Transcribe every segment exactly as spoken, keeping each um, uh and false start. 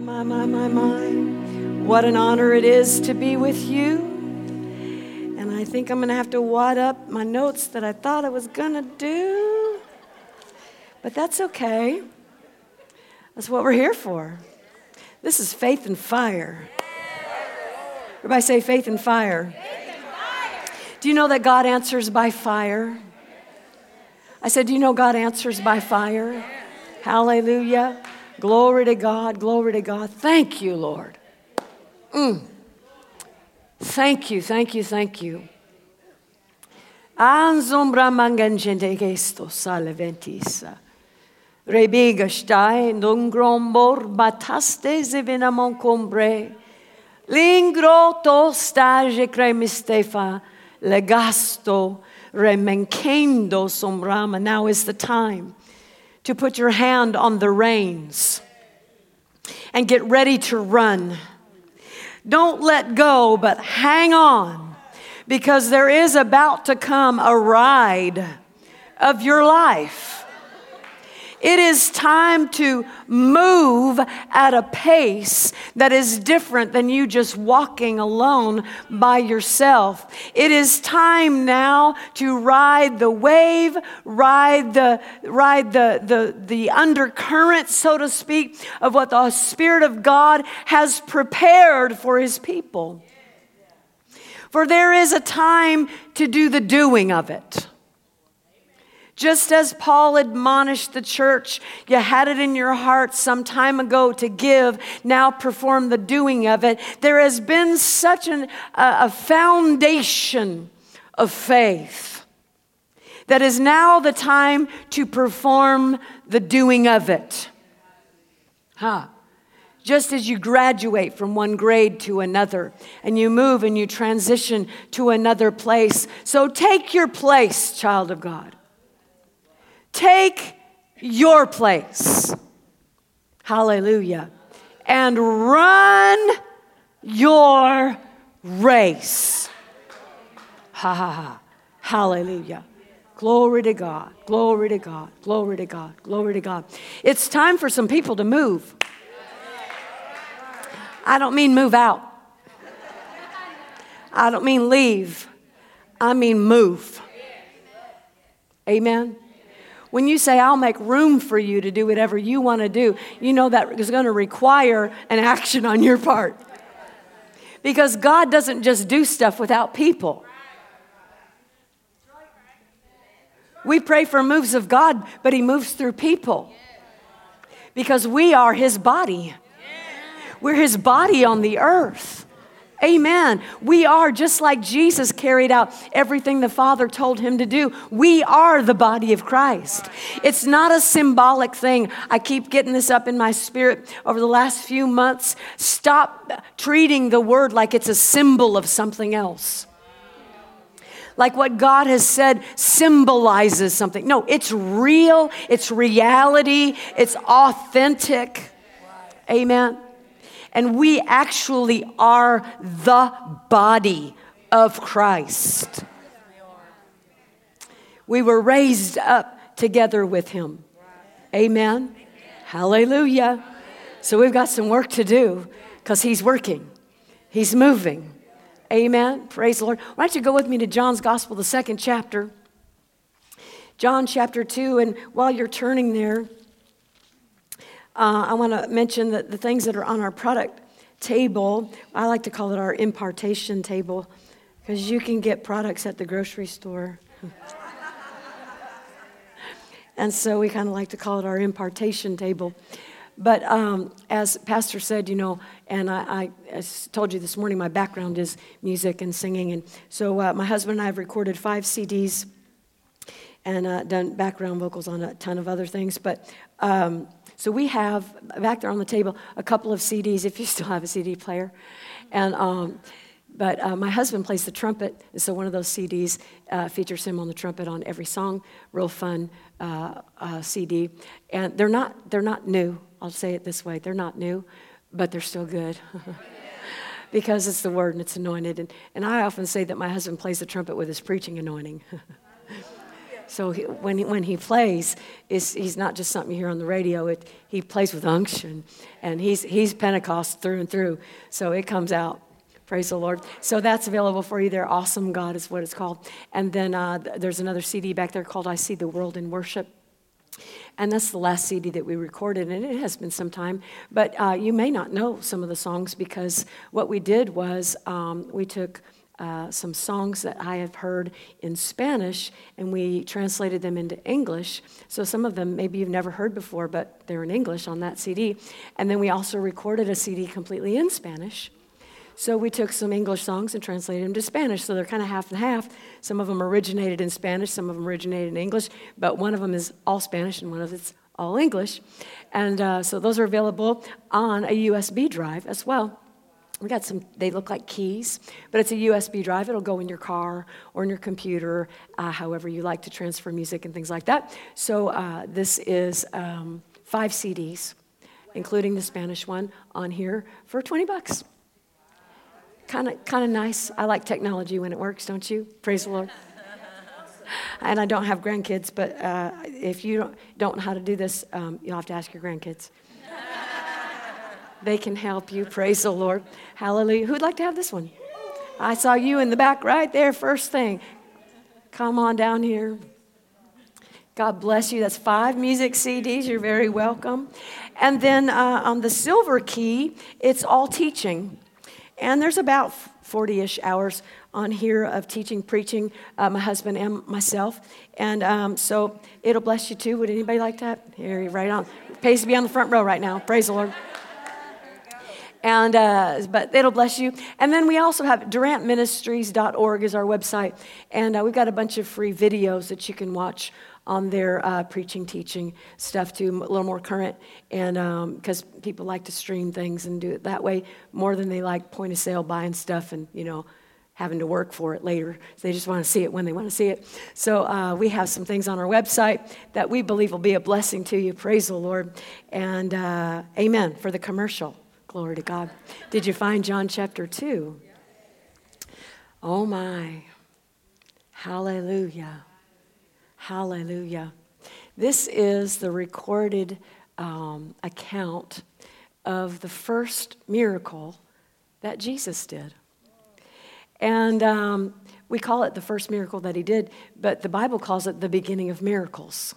my, my, my, my. What an honor it is to be with you. And I think I'm going to have to wad up my notes that I thought I was going to do. But that's okay. That's what we're here for. This is Faith and Fire. Everybody say faith and fire. Faith and fire. Do you know that God answers by fire? I said, do you know God answers by fire? Hallelujah. Glory to God. Glory to God. Thank you, Lord. Mm. Thank you, thank you, thank you. Anzombra mangangente gesto salventisa. Rebiga stai nungrombor bataste zevenamon combre. Lingro to stage cremistefa legasto remenkendo sombrama. Now is the time to put your hand on the reins and get ready to run. Don't let go, but hang on, because there is about to come a ride of your life. It is time to move at a pace that is different than you just walking alone by yourself. It is time now to ride the wave, ride the ride the the the undercurrent, so to speak, of what the Spirit of God has prepared for His people. For there is a time to do the doing of it. Just as Paul admonished the church, you had it in your heart some time ago to give, now perform the doing of it. There has been such an, uh, a foundation of faith that is now the time to perform the doing of it. Huh. Just as you graduate from one grade to another, and you move and you transition to another place. So take your place, child of God. Take your place. Hallelujah. And run your race. Ha ha ha. Hallelujah. Glory to God. Glory to God. Glory to God. Glory to God. It's time for some people to move. I don't mean move out. I don't mean leave. I mean move. Amen. When you say, I'll make room for you to do whatever you want to do, you know that is going to require an action on your part. Because God doesn't just do stuff without people. We pray for moves of God, but He moves through people. Because we are His body. We're His body on the earth. Amen. We are, just like Jesus carried out everything the Father told Him to do. We are the body of Christ. It's not a symbolic thing. I keep getting this up in my spirit over the last few months. Stop treating the word like it's a symbol of something else. Like what God has said symbolizes something. No, it's real. It's reality. It's authentic. Amen. And we actually are the body of Christ. We were raised up together with Him. Amen. Hallelujah. So we've got some work to do because He's working. He's moving. Amen. Praise the Lord. Why don't you go with me to John's Gospel, the second chapter. John chapter two. And while you're turning there, Uh, I want to mention that the things that are on our product table, I like to call it our impartation table, because you can get products at the grocery store. And so we kind of like to call it our impartation table. But um, as Pastor said, you know, and I, I, I told you this morning, my background is music and singing. And so uh, my husband and I have recorded five C Ds and uh, done background vocals on a ton of other things. But um, so we have, back there on the table, a couple of C Ds, if you still have a C D player. And um, But uh, my husband plays the trumpet, and so one of those C Ds uh, features him on the trumpet on every song. Real fun uh, uh, C D. And they're not they're not new. I'll say it this way. They're not new, but they're still good. Because it's the word and it's anointed. And, and I often say that my husband plays the trumpet with his preaching anointing. So he, when, he, when he plays, it's, he's not just something you hear on the radio. It, he plays with unction, and he's, he's Pentecost through and through. So it comes out. Praise the Lord. So that's available for you there. Awesome God is what it's called. And then uh, there's another C D back there called I See the World in Worship. And that's the last C D that we recorded, and it has been some time. But uh, you may not know some of the songs, because what we did was um, we took uh, some songs that I have heard in Spanish, and we translated them into English. So some of them maybe you've never heard before, but they're in English on that C D. And then we also recorded a C D completely in Spanish. So we took some English songs and translated them to Spanish. So they're kind of half and half. Some of them originated in Spanish, some of them originated in English, but one of them is all Spanish and one of it's all English. And uh, so those are available on a U S B drive as well. We got some, they look like keys, but it's a U S B drive. It'll go in your car or in your computer, uh, however you like to transfer music and things like that. So uh, this is um, five C Ds, including the Spanish one, on here for twenty bucks. Kind of kind of nice. I like technology when it works, don't you? Praise the Lord. And I don't have grandkids, but uh, if you don't, don't know how to do this, um, you'll have to ask your grandkids. They can help you. Praise the Lord. Hallelujah. Who'd like to have this one? I saw you in the back right there, first thing. Come on down here. God bless you. That's five music C Ds. You're very welcome. And then uh, on the silver key, it's all teaching. And there's about forty-ish hours on here of teaching, preaching, uh, my husband and myself. And um, so it'll bless you too. Would anybody like that? Here, you're right on. It pays to be on the front row right now. Praise the Lord. And uh, but it'll bless you. And then we also have Durant Ministries dot org is our website. And uh, we've got a bunch of free videos that you can watch on their uh, preaching, teaching stuff too, a little more current, and because um, people like to stream things and do it that way more than they like point of sale buying stuff and, you know, having to work for it later. So they just want to see it when they want to see it. So uh, we have some things on our website that we believe will be a blessing to you. Praise the Lord. And uh, amen for the commercial. Glory to God. Did you find John chapter two? Oh my. Hallelujah. Hallelujah. This is the recorded um, account of the first miracle that Jesus did. And um, we call it the first miracle that he did, but the Bible calls it the beginning of miracles.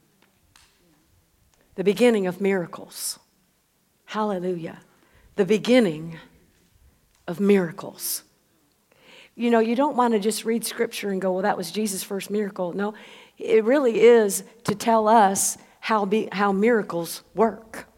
The beginning of miracles. Hallelujah. The beginning of miracles. You know, you don't want to just read scripture and go, well, that was Jesus' first miracle. No, it really is to tell us how be, how miracles work.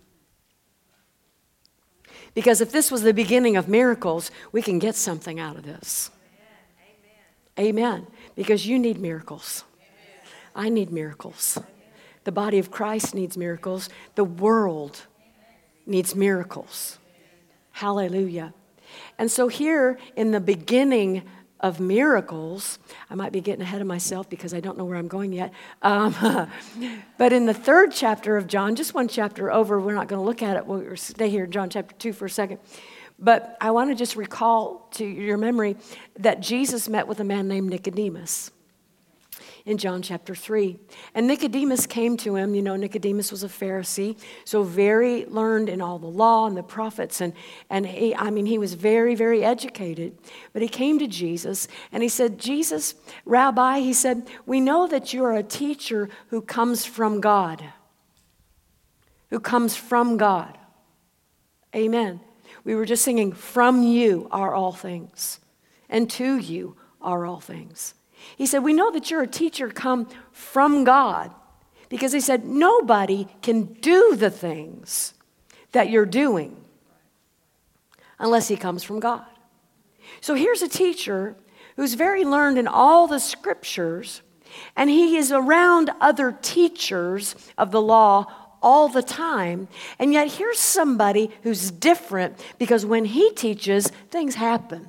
Because if this was the beginning of miracles, we can get something out of this. Amen. Amen. Because you need miracles. I need miracles. The body of Christ needs miracles. The world needs miracles. Hallelujah. And so here in the beginning of miracles, I might be getting ahead of myself because I don't know where I'm going yet. Um, but in the third chapter of John, just one chapter over, we're not going to look at it. We'll stay here in John chapter two for a second. But I want to just recall to your memory that Jesus met with a man named Nicodemus in John chapter three. And Nicodemus came to him. You know, Nicodemus was a Pharisee, so very learned in all the law and the prophets. And, and he, I mean, he was very, very educated. But he came to Jesus, and he said, Jesus, Rabbi, he said, we know that you are a teacher who comes from God. Who comes from God. Amen. We were just singing, from you are all things, and to you are all things. He said, we know that you're a teacher come from God, because he said, nobody can do the things that you're doing unless he comes from God. So here's a teacher who's very learned in all the scriptures, and he is around other teachers of the law all the time, and yet here's somebody who's different, because when he teaches, things happen.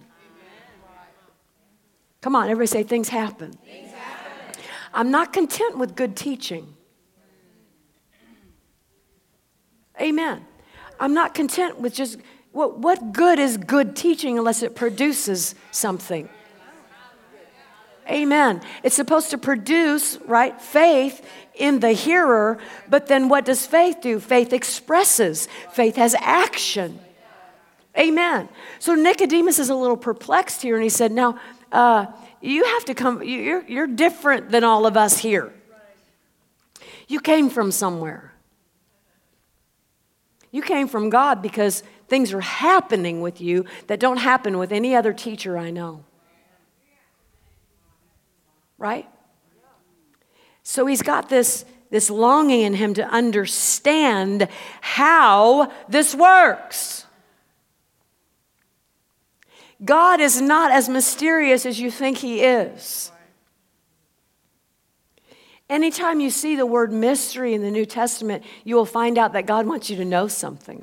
Come on, everybody say, things happen. Things happen. I'm not content with good teaching. Amen. I'm not content with just, what, what good is good teaching unless it produces something? Amen. It's supposed to produce, right, faith in the hearer, but then what does faith do? Faith expresses. Faith has action. Amen. So Nicodemus is a little perplexed here, and he said, now, uh, you have to come, you're, you're different than all of us here. You came from somewhere. You came from God because things are happening with you that don't happen with any other teacher I know. Right? So he's got this, this longing in him to understand how this works. God is not as mysterious as you think he is. Anytime you see the word mystery in the New Testament, you will find out that God wants you to know something.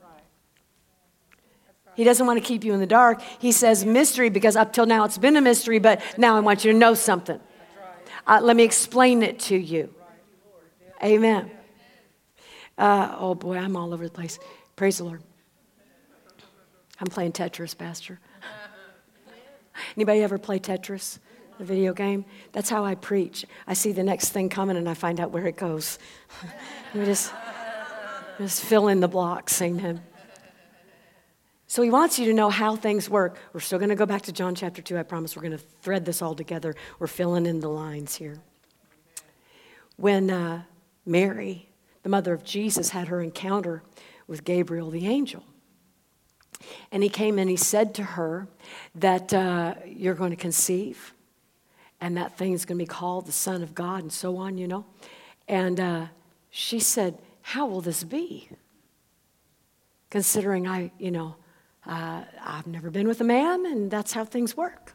He doesn't want to keep you in the dark. He says mystery because up till now it's been a mystery, but now I want you to know something. Uh, let me explain it to you. Amen. Uh, oh boy, I'm all over the place. Praise the Lord. I'm playing Tetris, Pastor. Anybody ever play Tetris, the video game? That's how I preach. I see the next thing coming and I find out where it goes. We just, just fill in the blocks. Amen. So he wants you to know how things work. We're still going to go back to John chapter two. I promise we're going to thread this all together. We're filling in the lines here. When uh, Mary, the mother of Jesus, had her encounter with Gabriel the angel, and he came and he said to her that uh, you're going to conceive, and that thing's going to be called the Son of God, and so on, you know. And uh, she said, how will this be? Considering I, you know, Uh, I've never been with a man, and that's how things work.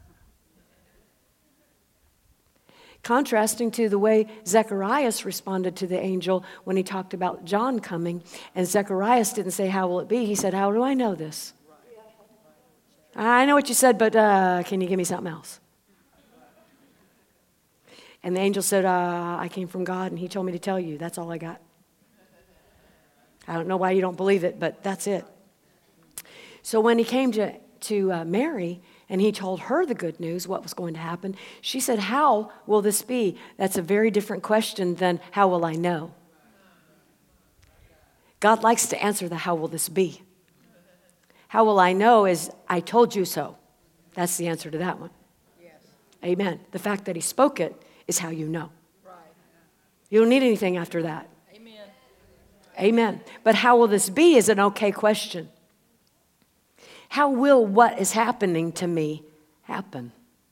Contrasting to the way Zacharias responded to the angel when he talked about John coming, and Zacharias didn't say, how will it be? He said, how do I know this? I know what you said, but uh, can you give me something else? And the angel said, uh, I came from God, and he told me to tell you. That's all I got. I don't know why you don't believe it, but that's it. So when he came to, to uh, Mary and he told her the good news, what was going to happen, she said, how will this be? That's a very different question than how will I know? God likes to answer the how will this be. How will I know is I told you so. That's the answer to that one. Yes. Amen. The fact that he spoke it is how you know. Right. You don't need anything after that. Amen. Amen. But how will this be is an okay question. How will what is happening to me happen?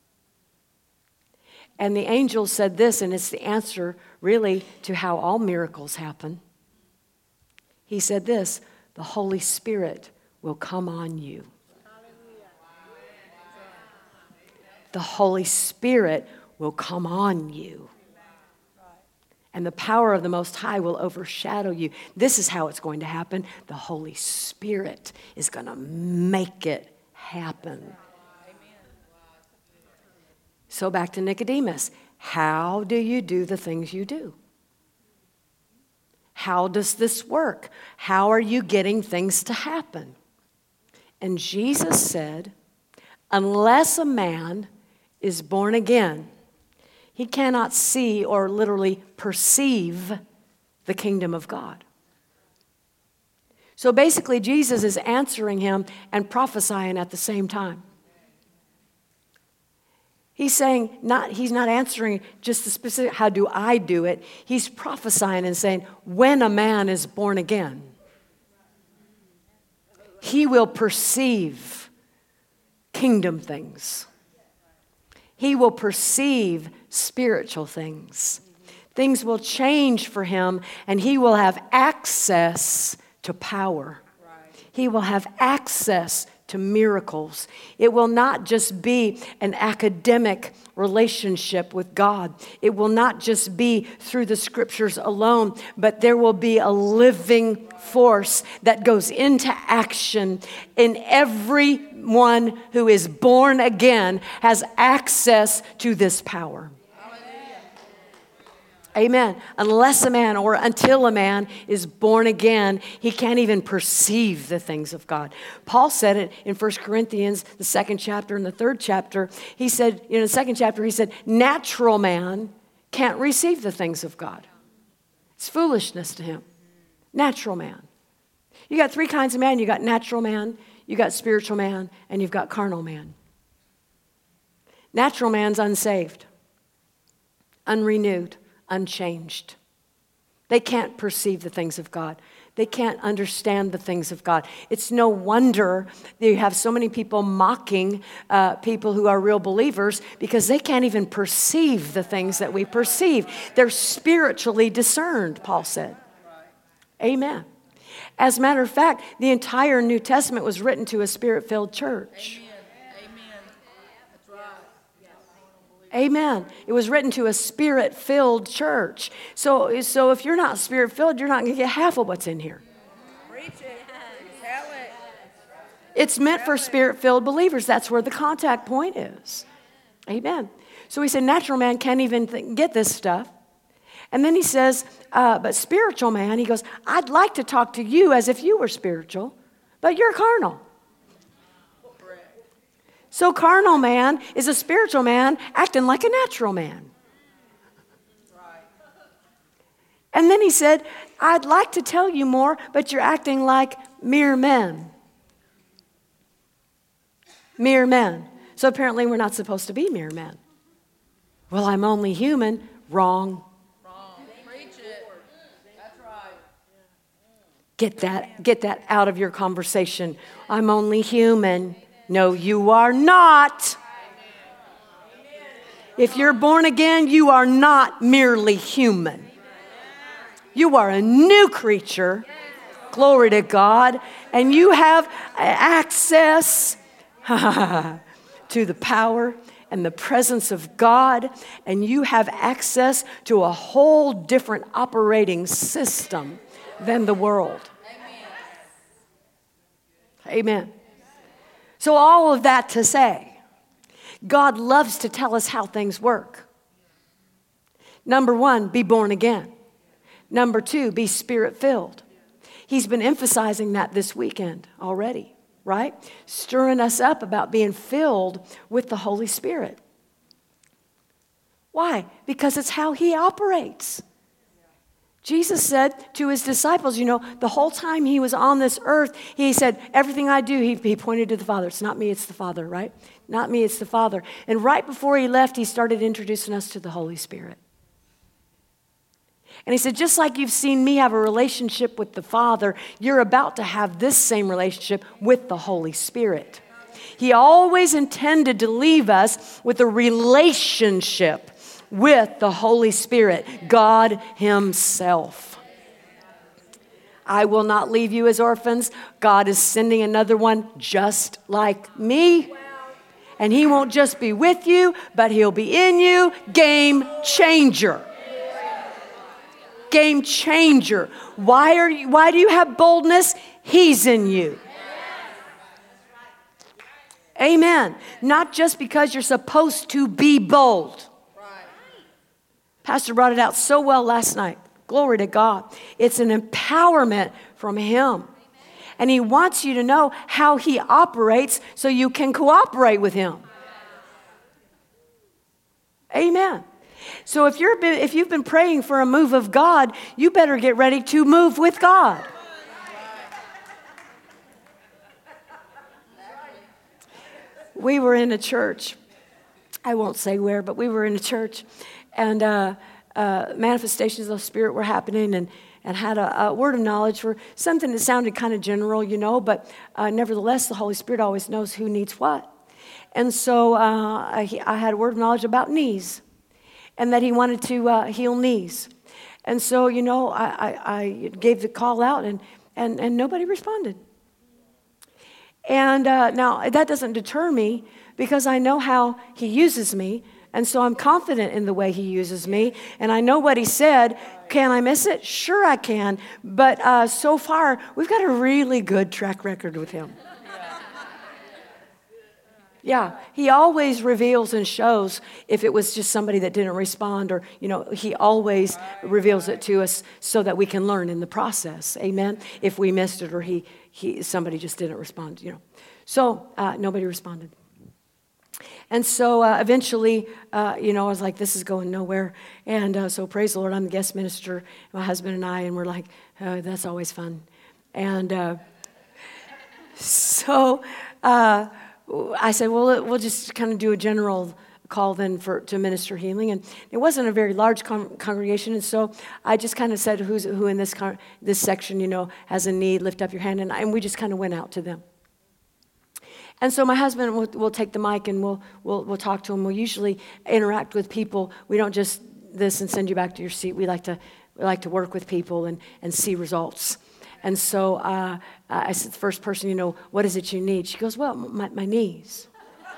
And the angel said this, and it's the answer really to how all miracles happen. He said this, the Holy Spirit will come on you. The Holy Spirit will come on you. And the power of the Most High will overshadow you. This is how it's going to happen. The Holy Spirit is going to make it happen. So back to Nicodemus. How do you do the things you do? How does this work? How are you getting things to happen? And Jesus said, unless a man is born again, he cannot see or literally perceive the kingdom of God. So basically, Jesus is answering him and prophesying at the same time. He's saying, not, he's not answering just the specific, how do I do it? He's prophesying and saying, when a man is born again, he will perceive kingdom things. He will perceive spiritual things. Things will change for him, and he will have access to power. He will have access to miracles. It will not just be an academic relationship with God. It will not just be through the scriptures alone, but there will be a living force that goes into action. And everyone who is born again has access to this power. Amen. Unless a man or until a man is born again, he can't even perceive the things of God. Paul said it in First Corinthians, the second chapter and the third chapter. He said, in the second chapter, he said, natural man can't receive the things of God. It's foolishness to him. Natural man. You got three kinds of man. You got natural man, you got spiritual man, and you've got carnal man. Natural man's unsaved, unrenewed, unchanged. They can't perceive the things of God. They can't understand the things of God. It's no wonder that you have so many people mocking uh, people who are real believers because they can't even perceive the things that we perceive. They're spiritually discerned, Paul said. Amen. As a matter of fact, the entire New Testament was written to a spirit-filled church. Amen. It was written to a spirit-filled church. So, so if you're not spirit-filled, you're not going to get half of what's in here. Preach it. Tell it. It's meant for spirit-filled believers. That's where the contact point is. Amen. So he said, natural man can't even th- get this stuff. And then he says, uh, but spiritual man, he goes, I'd like to talk to you as if you were spiritual, but you're carnal. So carnal man is a spiritual man acting like a natural man. And then he said, I'd like to tell you more, but you're acting like mere men. Mere men. So apparently we're not supposed to be mere men. Well, I'm only human. Wrong. Wrong. Preach it. That's right. Get that, get that out of your conversation. I'm only human. No, you are not. If you're born again, you are not merely human. You are a new creature. Glory to God. And you have access to the power and the presence of God. And you have access to a whole different operating system than the world. Amen. So all of that to say, God loves to tell us how things work. Number one, be born again. Number two, be spirit-filled. He's been emphasizing that this weekend already, right? Stirring us up about being filled with the Holy Spirit. Why? Because it's how he operates. Jesus said to his disciples, you know, the whole time he was on this earth, he said, everything I do, he, he pointed to the Father. It's not me, it's the Father, right? Not me, it's the Father. And right before he left, he started introducing us to the Holy Spirit. And he said, just like you've seen me have a relationship with the Father, you're about to have this same relationship with the Holy Spirit. He always intended to leave us with a relationship with the Holy Spirit, God himself. I will not leave you as orphans. God is sending another one just like me. And he won't just be with you, but he'll be in you. Game changer. Game changer. Why are you, why do you have boldness? He's in you. Amen. Not just because you're supposed to be bold. Pastor brought it out so well last night. Glory to God. It's an empowerment from him. And he wants you to know how he operates so you can cooperate with him. Amen. So if you're if you've been praying for a move of God, you better get ready to move with God. We were in a church. I won't say where, but we were in a church. And uh, uh, manifestations of the Spirit were happening, and, and had a, a word of knowledge for something that sounded kind of general, you know, but uh, nevertheless, the Holy Spirit always knows who needs what. And so uh, I, I had a word of knowledge about knees, and that he wanted to uh, heal knees. And so, you know, I, I, I gave the call out, and, and, and nobody responded. And uh, now, that doesn't deter me, because I know how he uses me. And so I'm confident in the way he uses me. And I know what he said. Can I miss it? Sure I can. But uh, so far, we've got a really good track record with him. Yeah, he always reveals and shows if it was just somebody that didn't respond, or, you know, he always reveals it to us so that we can learn in the process. Amen. If we missed it, or he, he somebody just didn't respond, you know. So uh, nobody responded. And so uh, eventually, uh, you know, I was like, this is going nowhere. And uh, so praise the Lord, I'm the guest minister, my husband and I, and we're like, oh, that's always fun. And uh, so uh, I said, well, we'll just kind of do a general call then for to minister healing. And it wasn't a very large con- congregation. And so I just kind of said, who's who in this con- this section, you know, has a need, lift up your hand. And, I, and we just kind of went out to them. And so my husband will, will take the mic and we'll, we'll we'll talk to him. We'll usually interact with people. We don't just this and send you back to your seat. We like to we like to work with people and, and see results. And so uh, I said, the first person, you know, what is it you need? She goes, well, my, my knees.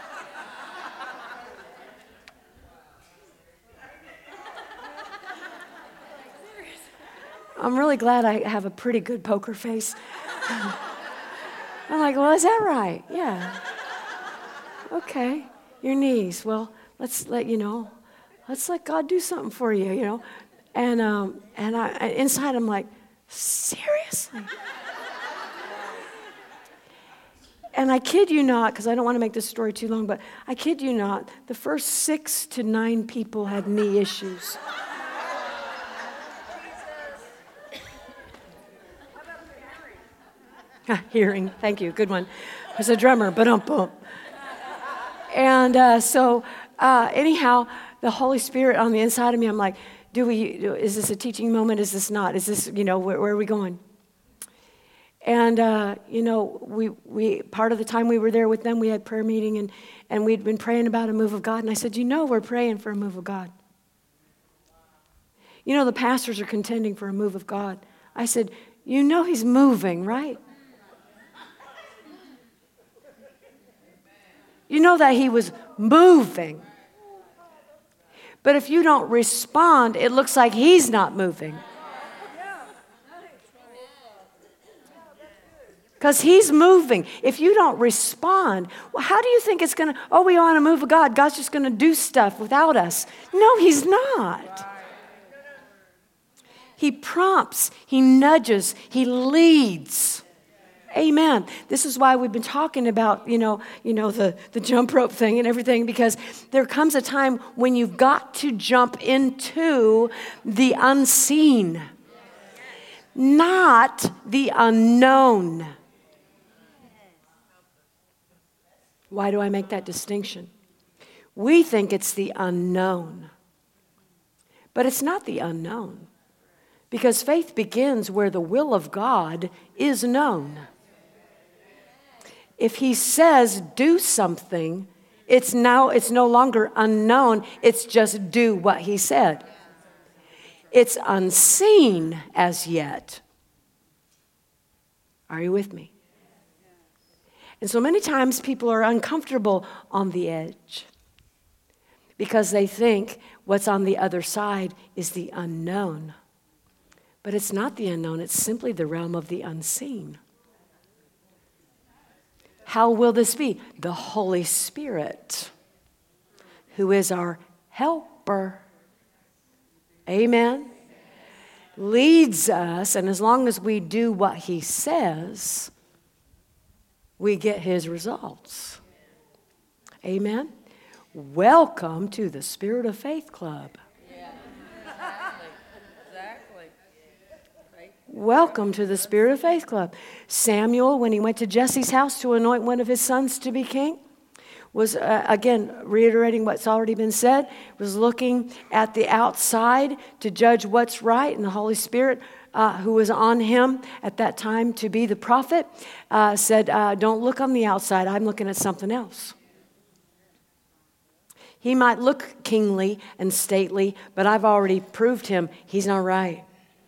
I'm really glad I have a pretty good poker face. I'm like, well, is that right? Yeah. Okay. Your knees. Well, let's let you know. Let's let God do something for you, you know. And um, and I inside I'm like, seriously? And I kid you not, because I don't want to make this story too long, but I kid you not, the first six to nine people had knee issues. Hearing, thank you, good one. I was a drummer, but um bump. And uh, so, uh, anyhow, the Holy Spirit on the inside of me, I'm like, do we? Is this a teaching moment? Is this not? Is this, you know, where, where are we going? And uh, you know, we we part of the time we were there with them, we had prayer meeting, and and we'd been praying about a move of God. And I said, you know, we're praying for a move of God. You know, the pastors are contending for a move of God. I said, you know, He's moving, right? You know that He was moving. But if you don't respond, it looks like He's not moving. Because He's moving. If you don't respond, well, how do you think it's going to, oh, we want a move of God. God's just going to do stuff without us. No, He's not. He prompts, He nudges, He leads. Amen. This is why we've been talking about, you know, you know, the, the jump rope thing and everything, because there comes a time when you've got to jump into the unseen, not the unknown. Why do I make that distinction? We think it's the unknown, but it's not the unknown, because faith begins where the will of God is known. If He says do something, it's now it's no longer unknown, it's just do what He said. It's unseen as yet. Are you with me? And so many times people are uncomfortable on the edge because they think what's on the other side is the unknown. But it's not the unknown, it's simply the realm of the unseen. How will this be? The Holy Spirit, who is our helper, amen, leads us, and as long as we do what He says, we get His results. Amen. Welcome to the Spirit of Faith Club. Yeah. Exactly. Exactly. Welcome to the Spirit of Faith Club. Samuel, when he went to Jesse's house to anoint one of his sons to be king, was, uh, again, reiterating what's already been said, was looking at the outside to judge what's right, and the Holy Spirit, uh, who was on him at that time to be the prophet, uh, said, uh, don't look on the outside, I'm looking at something else. He might look kingly and stately, but I've already proved him he's not right.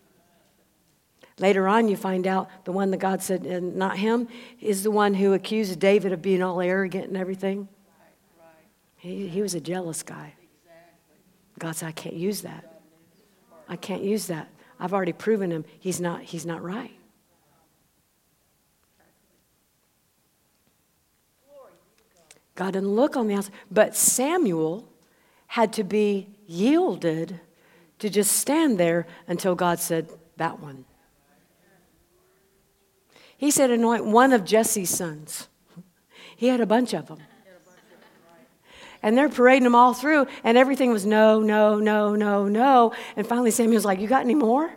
Later on, you find out the one that God said, uh, not him, is the one who accused David of being all arrogant and everything. He, he was a jealous guy. God said, I can't use that. I can't use that. I've already proven him he's not, he's not right. God didn't look on the outside. But Samuel had to be yielded to just stand there until God said, that one. He said, anoint one of Jesse's sons. He had a bunch of them. And they're parading them all through, and everything was no, no, no, no, no. And finally Samuel's like, you got any more?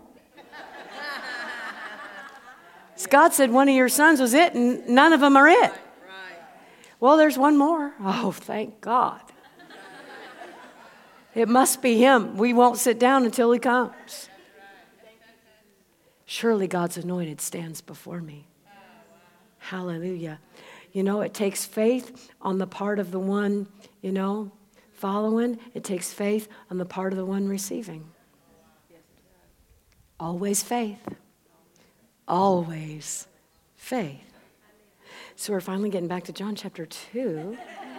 God said one of your sons was it, and none of them are it. Well, there's one more. Oh, thank God. It must be him. We won't sit down until he comes. Surely God's anointed stands before me. Hallelujah. You know, it takes faith on the part of the one, you know, following. It takes faith on the part of the one receiving. Always faith. Always faith. So we're finally getting back to John chapter two.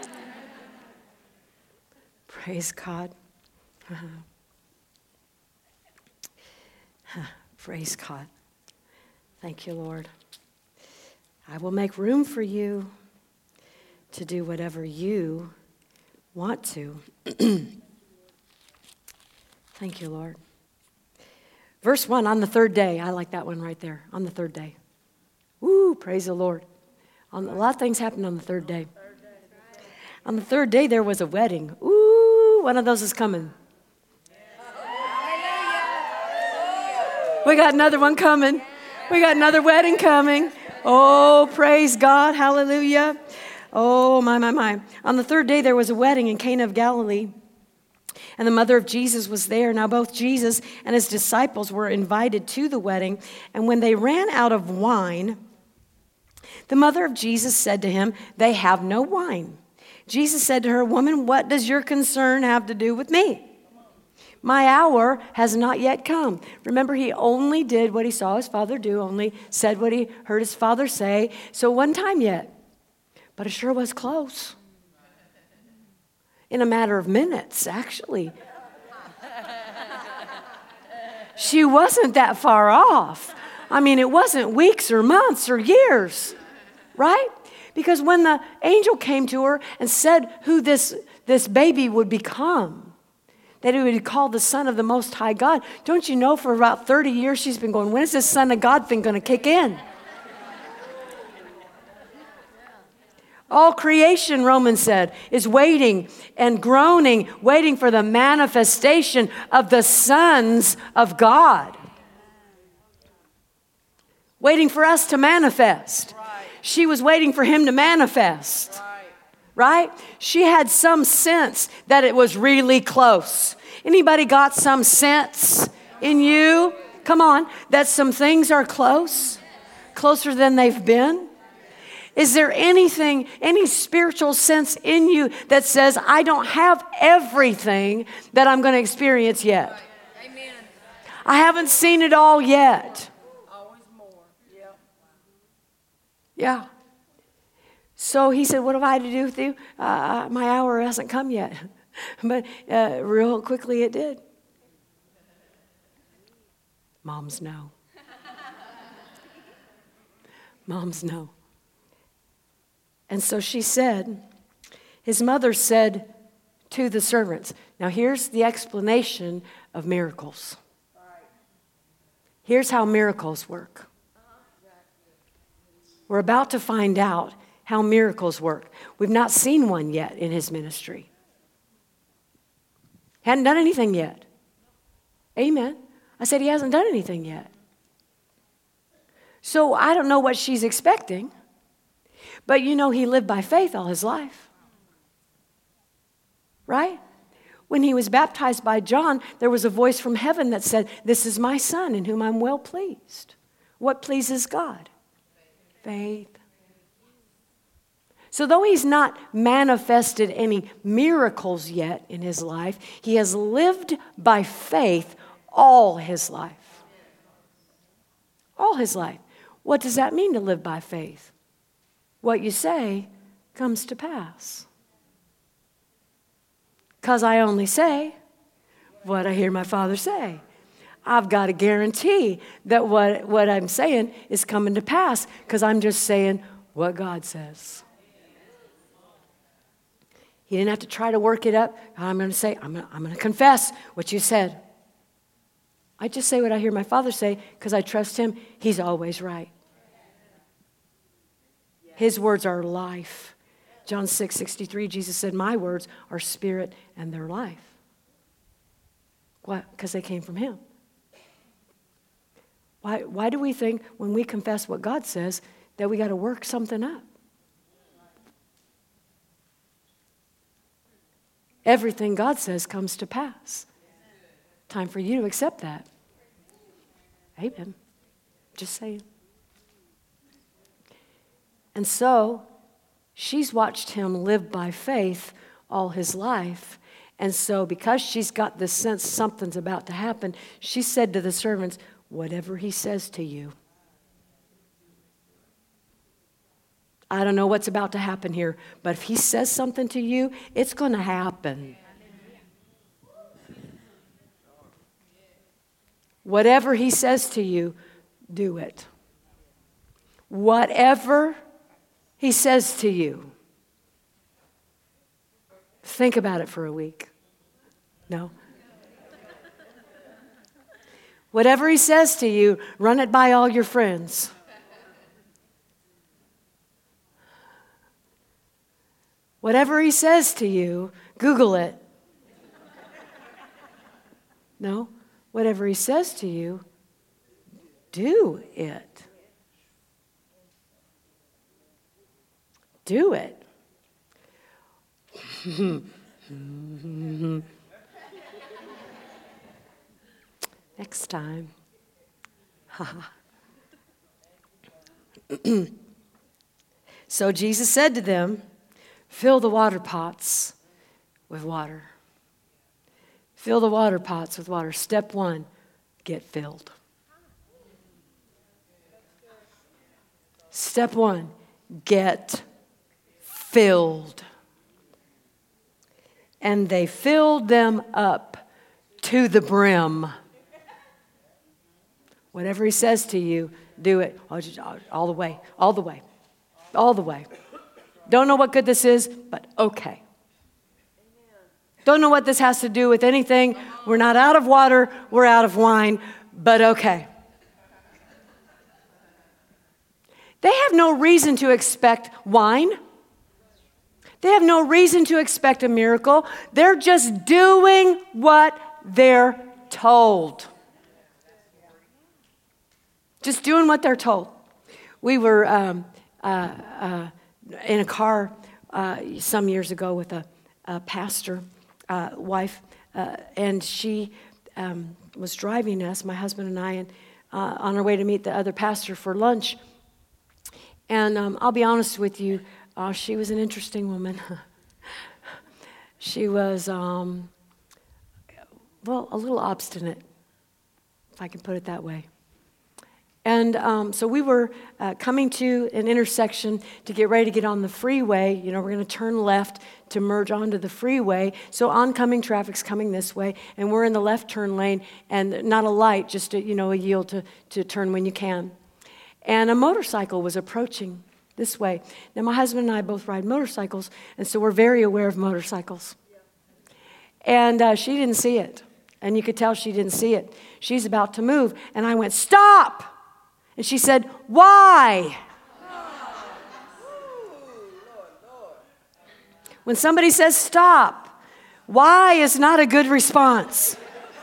Praise God. Praise God. Thank you, Lord. I will make room for you to do whatever you want to. Thank you, Lord. Verse one, on the third day. I like that one right there. On the third day. Woo, praise the Lord. On, a lot of things happened on the third day. On the third day, there was a wedding. Ooh, one of those is coming. We got another one coming. We got another wedding coming. Oh, praise God. Hallelujah. Oh, my, my, my. On the third day, there was a wedding in Cana of Galilee. And the mother of Jesus was there. Now both Jesus and his disciples were invited to the wedding. And when they ran out of wine, the mother of Jesus said to him, they have no wine. Jesus said to her, woman, what does your concern have to do with me? My hour has not yet come. Remember, he only did what he saw his father do, only said what he heard his father say. So it wasn't time yet. But it sure was close. In a matter of minutes, actually. She wasn't that far off. I mean, it wasn't weeks or months or years, right? Because when the angel came to her and said who this, this baby would become, that he would be called the Son of the Most High God, don't you know for about thirty years she's been going, when is this Son of God thing going to kick in? All creation, Romans said, is waiting and groaning, waiting for the manifestation of the sons of God. Waiting for us to manifest. Right. She was waiting for him to manifest. Right. Right? She had some sense that it was really close. Anybody got some sense in you? Come on, that some things are close, closer than they've been. Is there anything, any spiritual sense in you that says, I don't have everything that I'm going to experience yet? Amen. I haven't seen it all yet. Always more. Yeah. Yeah. So he said, what have I to do with you? Uh, my hour hasn't come yet. But uh, real quickly it did. Moms know. Moms know. And so she said, his mother said to the servants. Now here's the explanation of miracles. Here's how miracles work. We're about to find out how miracles work. We've not seen one yet in his ministry. Hadn't done anything yet. Amen. I said he hasn't done anything yet. So I don't know what she's expecting. But you know, he lived by faith all his life. Right? When he was baptized by John, there was a voice from heaven that said, this is my son in whom I'm well pleased. What pleases God? Faith. So though he's not manifested any miracles yet in his life, he has lived by faith all his life. All his life. What does that mean to live by faith? What you say comes to pass. Because I only say what I hear my Father say. I've got to guarantee that what, what I'm saying is coming to pass because I'm just saying what God says. He didn't have to try to work it up. I'm going to say, I'm going to, I'm going to confess what you said. I just say what I hear my Father say because I trust him. He's always right. His words are life. John six sixty-three, Jesus said, my words are spirit and they're life. Why? Because they came from him. Why, why do we think when we confess what God says that we got to work something up? Everything God says comes to pass. Time for you to accept that. Amen. Just saying. And so, she's watched him live by faith all his life. And so, because she's got this sense something's about to happen, she said to the servants, whatever he says to you. I don't know what's about to happen here, but if he says something to you, it's going to happen. Whatever he says to you, do it. Whatever he says to you. Think about it for a week. No? Whatever he says to you, run it by all your friends. Whatever he says to you, Google it. No? Whatever he says to you, do it. Do it. Next time. So Jesus said to them, fill the water pots with water. Fill the water pots with water. Step one, get filled. Step one, get filled. And they filled them up to the brim. Whatever he says to you, do it all the way, all the way, all the way. Don't know what good this is, but okay. Don't know what this has to do with anything. We're not out of water, we're out of wine, but okay. They have no reason to expect wine. They have no reason to expect a miracle. They're just doing what they're told. Just doing what they're told. We were um, uh, uh, in a car uh, some years ago with a, a pastor uh, wife, uh, and she um, was driving us, my husband and I, and uh, on our way to meet the other pastor for lunch. And um, I'll be honest with you, uh, she was an interesting woman. She was, um, well, a little obstinate, if I can put it that way. And um, so we were uh, coming to an intersection to get ready to get on the freeway. You know, we're going to turn left to merge onto the freeway. So oncoming traffic's coming this way, and we're in the left turn lane, and not a light, just a, you know, a yield to, to turn when you can. And a motorcycle was approaching this way. Now, my husband and I both ride motorcycles, and so we're very aware of motorcycles. And uh, she didn't see it, and you could tell she didn't see it. She's about to move, and I went, stop! And she said, why? When somebody says stop, why is not a good response.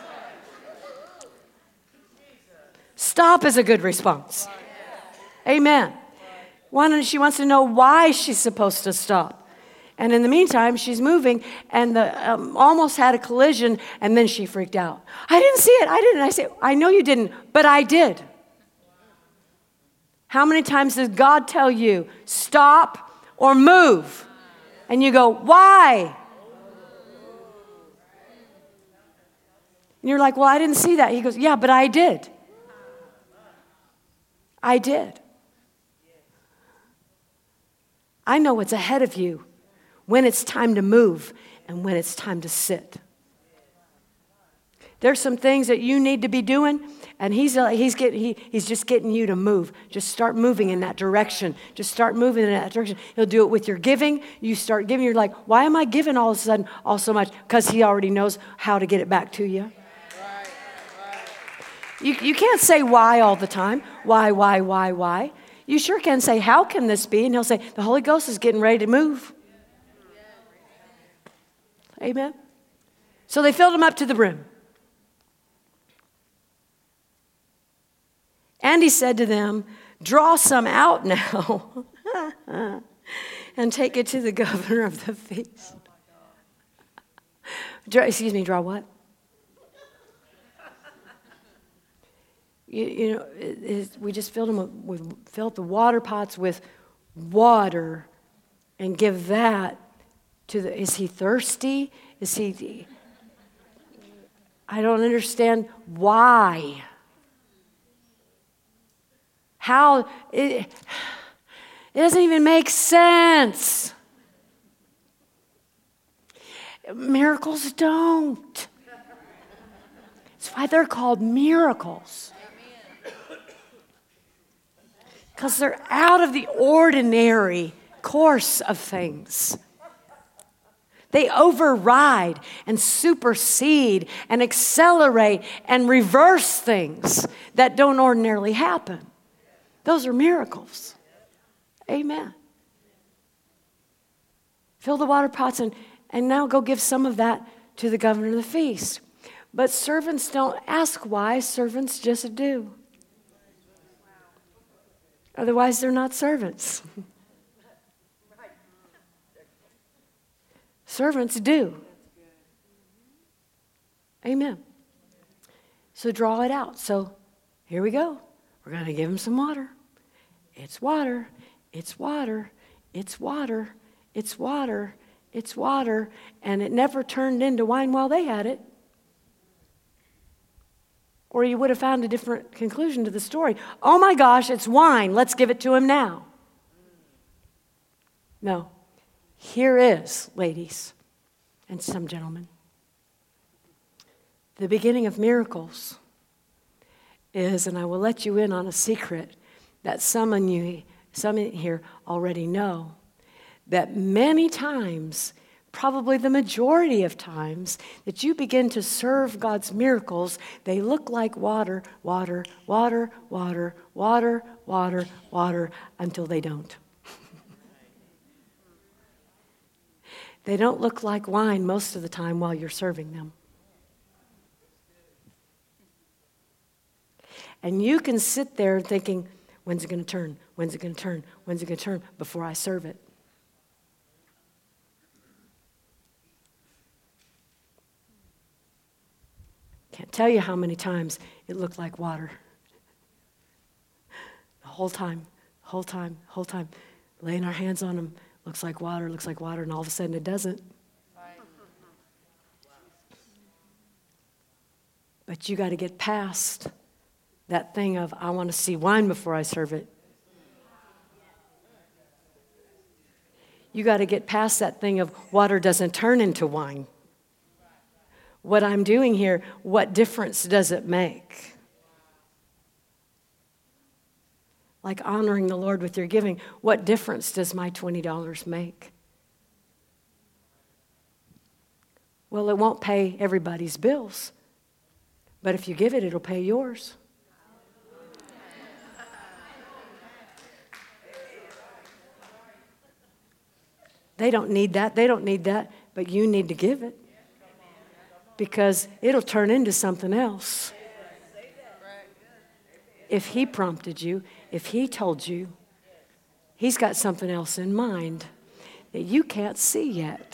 Stop is a good response. Amen. One, she wants to know why she's supposed to stop. And in the meantime, she's moving, and the, um, almost had a collision, and then she freaked out. I didn't see it. I didn't. I said, I know you didn't, but I did. How many times does God tell you, stop or move? And you go, why? And you're like, well, I didn't see that. He goes, yeah, but I did. I did. I know what's ahead of you when it's time to move and when it's time to sit. There's some things that you need to be doing, and he's uh, he's getting he, he's just getting you to move. Just start moving in that direction. Just start moving in that direction. He'll do it with your giving. You start giving. You're like, why am I giving all of a sudden all so much? Because he already knows how to get it back to you. You you can't say why all the time. Why why why why? You sure can say, how can this be? And he'll say, the Holy Ghost is getting ready to move. Amen. So they filled him up to the brim. And he said to them, draw some out now and take it to the governor of the feast. Draw, excuse me, draw what? You, you know, it, it, we just filled them with, filled the water pots with water and give that to the, is he thirsty? Is he, I don't understand why. How, it, it doesn't even make sense. Miracles don't. That's why they're called miracles. Because they're out of the ordinary course of things. They override and supersede and accelerate and reverse things that don't ordinarily happen. Those are miracles. Amen. Fill the water pots and, and now go give some of that to the governor of the feast. But servants don't ask why, servants just do. Otherwise, they're not servants. Servants do. Amen. So draw it out. So here we go. We're going to give him some water. It's water. It's water. It's water. It's water. It's water. And it never turned into wine while they had it. Or you would have found a different conclusion to the story. Oh my gosh, it's wine. Let's give it to him now. No. Here is, ladies and some gentlemen, the beginning of miracles is, and I will let you in on a secret that some of you, some in here already know, that many times, probably the majority of times, that you begin to serve God's miracles, they look like water, water, water, water, water, water, water, until they don't. They don't look like wine most of the time while you're serving them. And you can sit there thinking, when's it going to turn? When's it going to turn? When's it going to turn before I serve it? Can't tell you how many times it looked like water. The whole time, whole time, whole time. Laying our hands on them, looks like water, looks like water, and all of a sudden it doesn't. But you got to get past that thing of, I want to see wine before I serve it. You got to get past that thing of water doesn't turn into wine. What I'm doing here, what difference does it make? Like honoring the Lord with your giving, what difference does my twenty dollars make? Well, it won't pay everybody's bills, but if you give it, it'll pay yours. They don't need that, they don't need that, but you need to give it. Because it'll turn into something else. If he prompted you, if he told you, he's got something else in mind that you can't see yet.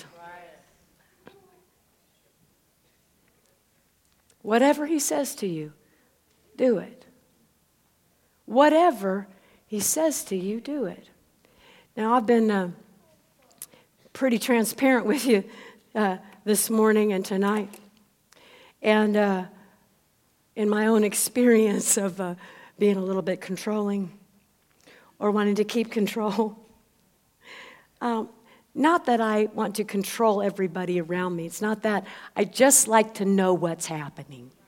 Whatever he says to you, do it. Whatever he says to you, do it. Now, I've been uh, pretty transparent with you uh, this morning and tonight. And uh, in my own experience of uh, being a little bit controlling or wanting to keep control, um, not that I want to control everybody around me. It's not that. I just like to know what's happening.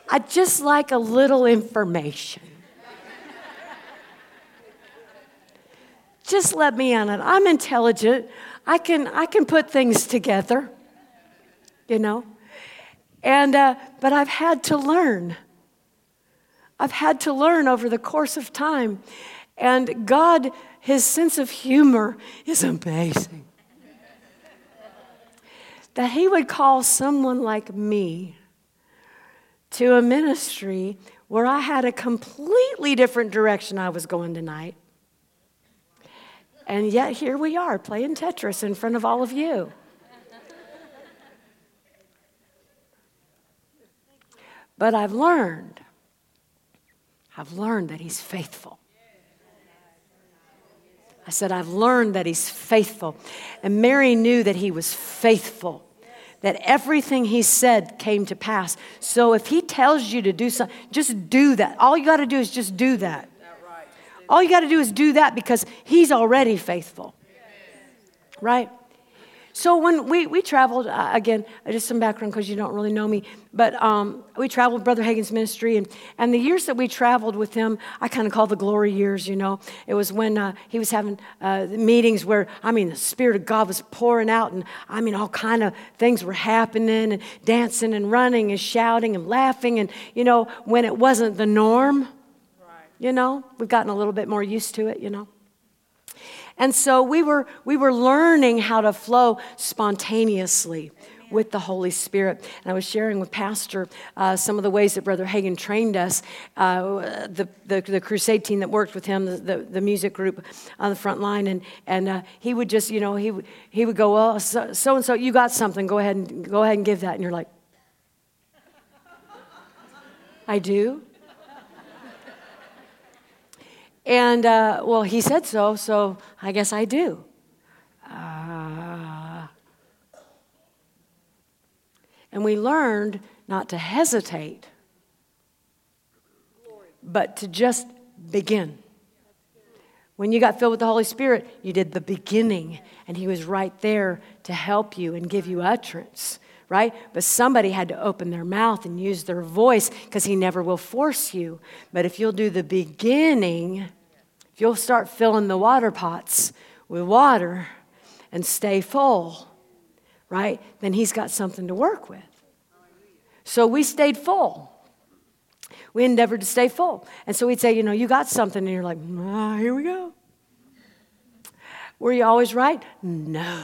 I just like a little information. Just let me on it. I'm intelligent. I can I can put things together, you know. And uh, but I've had to learn. I've had to learn over the course of time. And God, his sense of humor is amazing. That he would call someone like me to a ministry where I had a completely different direction I was going tonight. And yet here we are playing Tetris in front of all of you. But I've learned, I've learned that he's faithful. I said, I've learned that he's faithful. And Mary knew that he was faithful, that everything he said came to pass. So if he tells you to do something, just do that. All you got to do is just do that. All you got to do is do that because he's already faithful. Right? So when we, we traveled, uh, again, just some background because you don't really know me, but um, we traveled Brother Hagin's ministry, and, and the years that we traveled with him, I kind of call the glory years, you know. It was when uh, he was having uh, meetings where, I mean, the Spirit of God was pouring out, and I mean, all kind of things were happening, and dancing and running and shouting and laughing, and, you know, when it wasn't the norm, you know, we've gotten a little bit more used to it, you know. And so we were we were learning how to flow spontaneously with the Holy Spirit. And I was sharing with Pastor uh, some of the ways that Brother Hagin trained us. Uh, the, the the crusade team that worked with him, the, the, the music group on the front line, and and uh, he would just, you know, he would he would go, well, so, so and so, you got something. Go ahead and go ahead and give that. And you're like, I do. And, uh, well, he said so, so I guess I do. Uh, and we learned not to hesitate, but to just begin. When you got filled with the Holy Spirit, you did the beginning, and he was right there to help you and give you utterance, right? But somebody had to open their mouth and use their voice because he never will force you. But if you'll do the beginning, if you'll start filling the water pots with water and stay full, right? Then he's got something to work with. So we stayed full. We endeavored to stay full. And so we'd say, you know, you got something. And you're like, ah, here we go. Were you always right? No.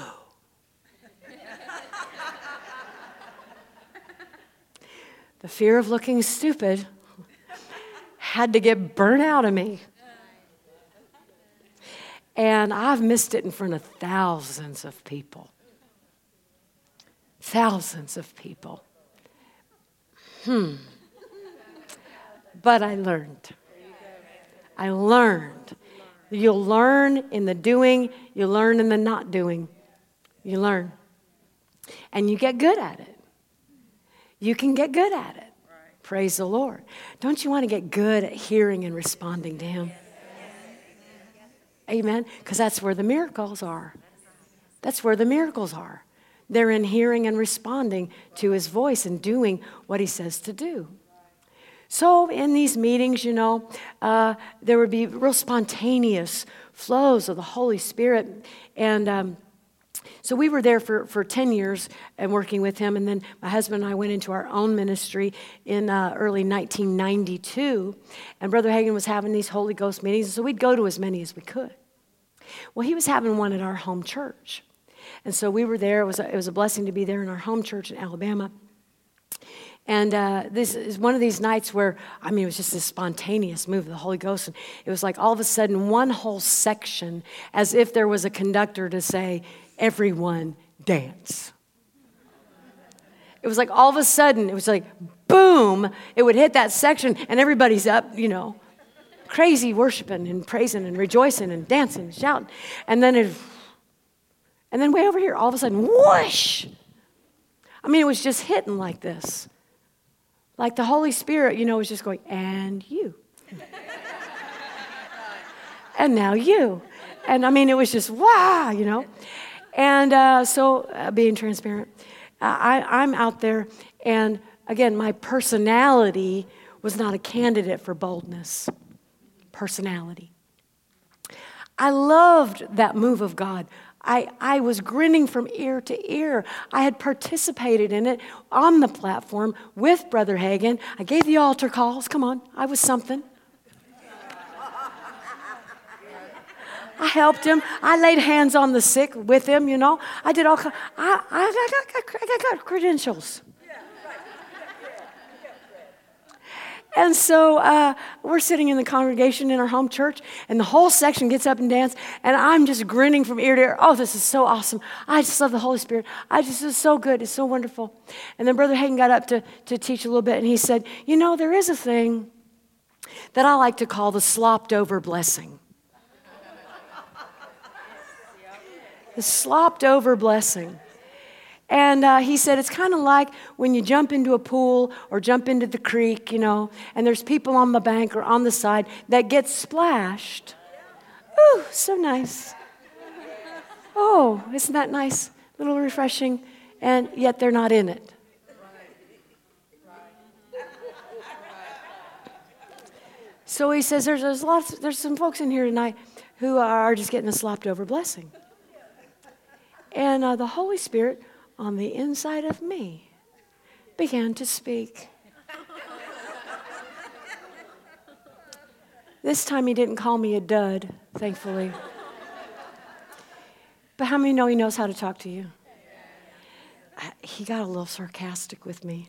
The fear of looking stupid had to get burnt out of me. And I've missed it in front of thousands of people. Thousands of people. Hmm. But I learned. I learned. You'll learn in the doing. You learn in the not doing. You learn. And you get good at it. You can get good at it. Right. Praise the Lord. Don't you want to get good at hearing and responding to him? Yes. Amen. Because that's where the miracles are. That's where the miracles are. They're in hearing and responding to his voice and doing what he says to do. So in these meetings, you know, uh, there would be real spontaneous flows of the Holy Spirit. And um, so we were there for, for ten years and working with him. And then my husband and I went into our own ministry in uh, early nineteen ninety-two. And Brother Hagin was having these Holy Ghost meetings. So we'd go to as many as we could. Well, he was having one at our home church. And so we were there. It was a, it was a blessing to be there in our home church in Alabama. And uh, this is one of these nights where, I mean, it was just this spontaneous move of the Holy Ghost. And it was like all of a sudden one whole section, as if there was a conductor to say, everyone dance. It was like all of a sudden, it was like, boom, it would hit that section and everybody's up, you know, crazy worshiping and praising and rejoicing and dancing and shouting. And then it, and then way over here, all of a sudden, whoosh. I mean, it was just hitting like this. Like the Holy Spirit, you know, was just going, and you. And now you. And I mean, it was just, wow, you know. And uh, so uh, being transparent, uh, I, I'm out there, and Again, my personality was not a candidate for boldness. Personality. I loved that move of God. I, I was grinning from ear to ear. I had participated in it on the platform with Brother Hagin. I gave the altar calls. Come on, I was something. I helped him. I laid hands on the sick with him, you know. I did all kinds. I, I, I, got, I got credentials. And so uh, we're sitting in the congregation in our home church, and the whole section gets up and dance, and I'm just grinning from ear to ear. Oh, this is so awesome. I just love the Holy Spirit. I just, it's so good. It's so wonderful. And then Brother Hagin got up to, to teach a little bit, and he said, you know, there is a thing that I like to call the slopped over blessing. The slopped over blessing. And uh, he said, it's kind of like when you jump into a pool or jump into the creek, you know, and there's people on the bank or on the side that get splashed. Ooh, so nice. Oh, isn't that nice? A little refreshing. And yet they're not in it. So he says, there's, there's lots, there's some folks in here tonight who are just getting a slopped over blessing. And uh, the Holy Spirit on the inside of me began to speak. This time he didn't call me a dud, thankfully. But how many know he knows how to talk to you? He got a little sarcastic with me.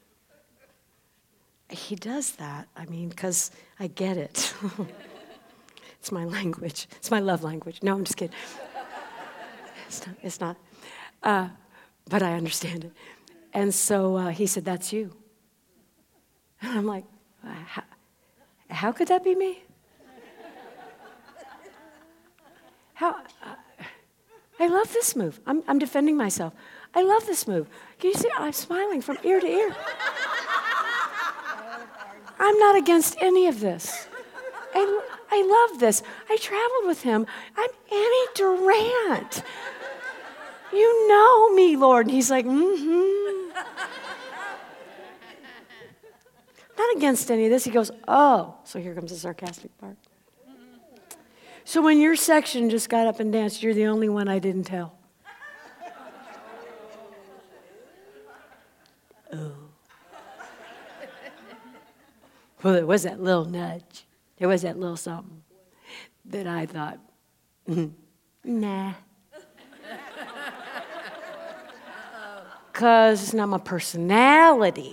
He does that, I mean, because I get it. It's my language. It's my love language. No, I'm just kidding. It's not. It's not. Uh, but I understand it. And so uh, he said, that's you. And I'm like, how, how could that be me? How? Uh, I love this move. I'm, I'm defending myself. I love this move. Can you see? I'm smiling from ear to ear. I'm not against any of this. I, I love this. I traveled with him. I'm Annie Durant. You know me, Lord. And he's like, mm-hmm. Not against any of this. He goes, oh. So here comes the sarcastic part. So when your section just got up and danced, you're the only one I didn't tell. Oh. Well, there was that little nudge. There was that little something that I thought, mm, nah. Because it's not my personality.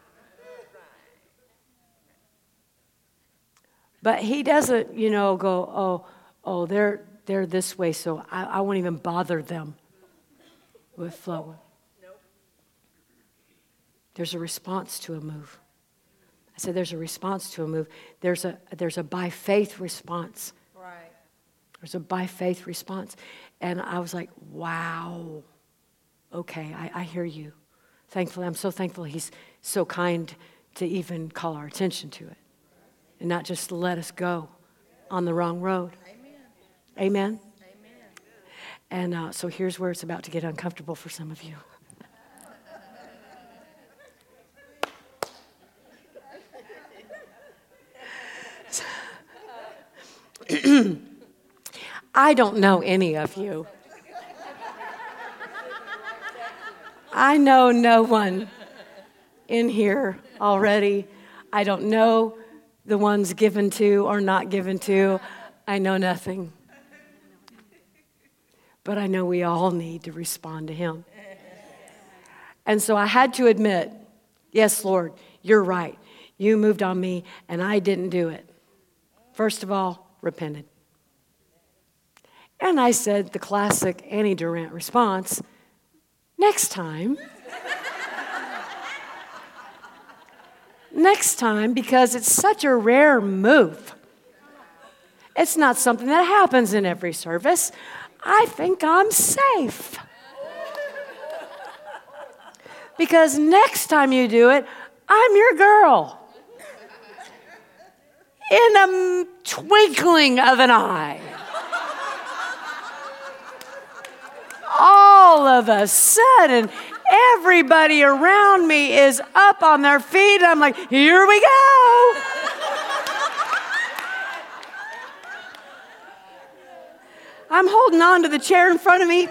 But he doesn't, you know, go, oh, oh, they're they're this way, so I, I won't even bother them with flowing. Nope. There's a response to a move. I said there's a response to a move. There's a there's a by faith response. Right. There's a by faith response. And I was like, wow. Okay, I, I hear you. Thankfully, I'm so thankful he's so kind to even call our attention to it and not just let us go on the wrong road. Amen? Amen? Amen. And uh, so here's where it's about to get uncomfortable for some of you. I don't know any of you. I know no one in here already. I don't know the ones given to or not given to. I know nothing. But I know we all need to respond to him. And so I had to admit, yes, Lord, you're right. You moved on me and I didn't do it. First of all, repented. And I said the classic Annie Durant response, next time. Next time, because it's such a rare move. It's not something that happens in every service. I think I'm safe. Because next time you do it, I'm your girl. In a twinkling of an eye. All of a sudden, Everybody around me is up on their feet. I'm like, here we go. I'm holding on to the chair in front of me.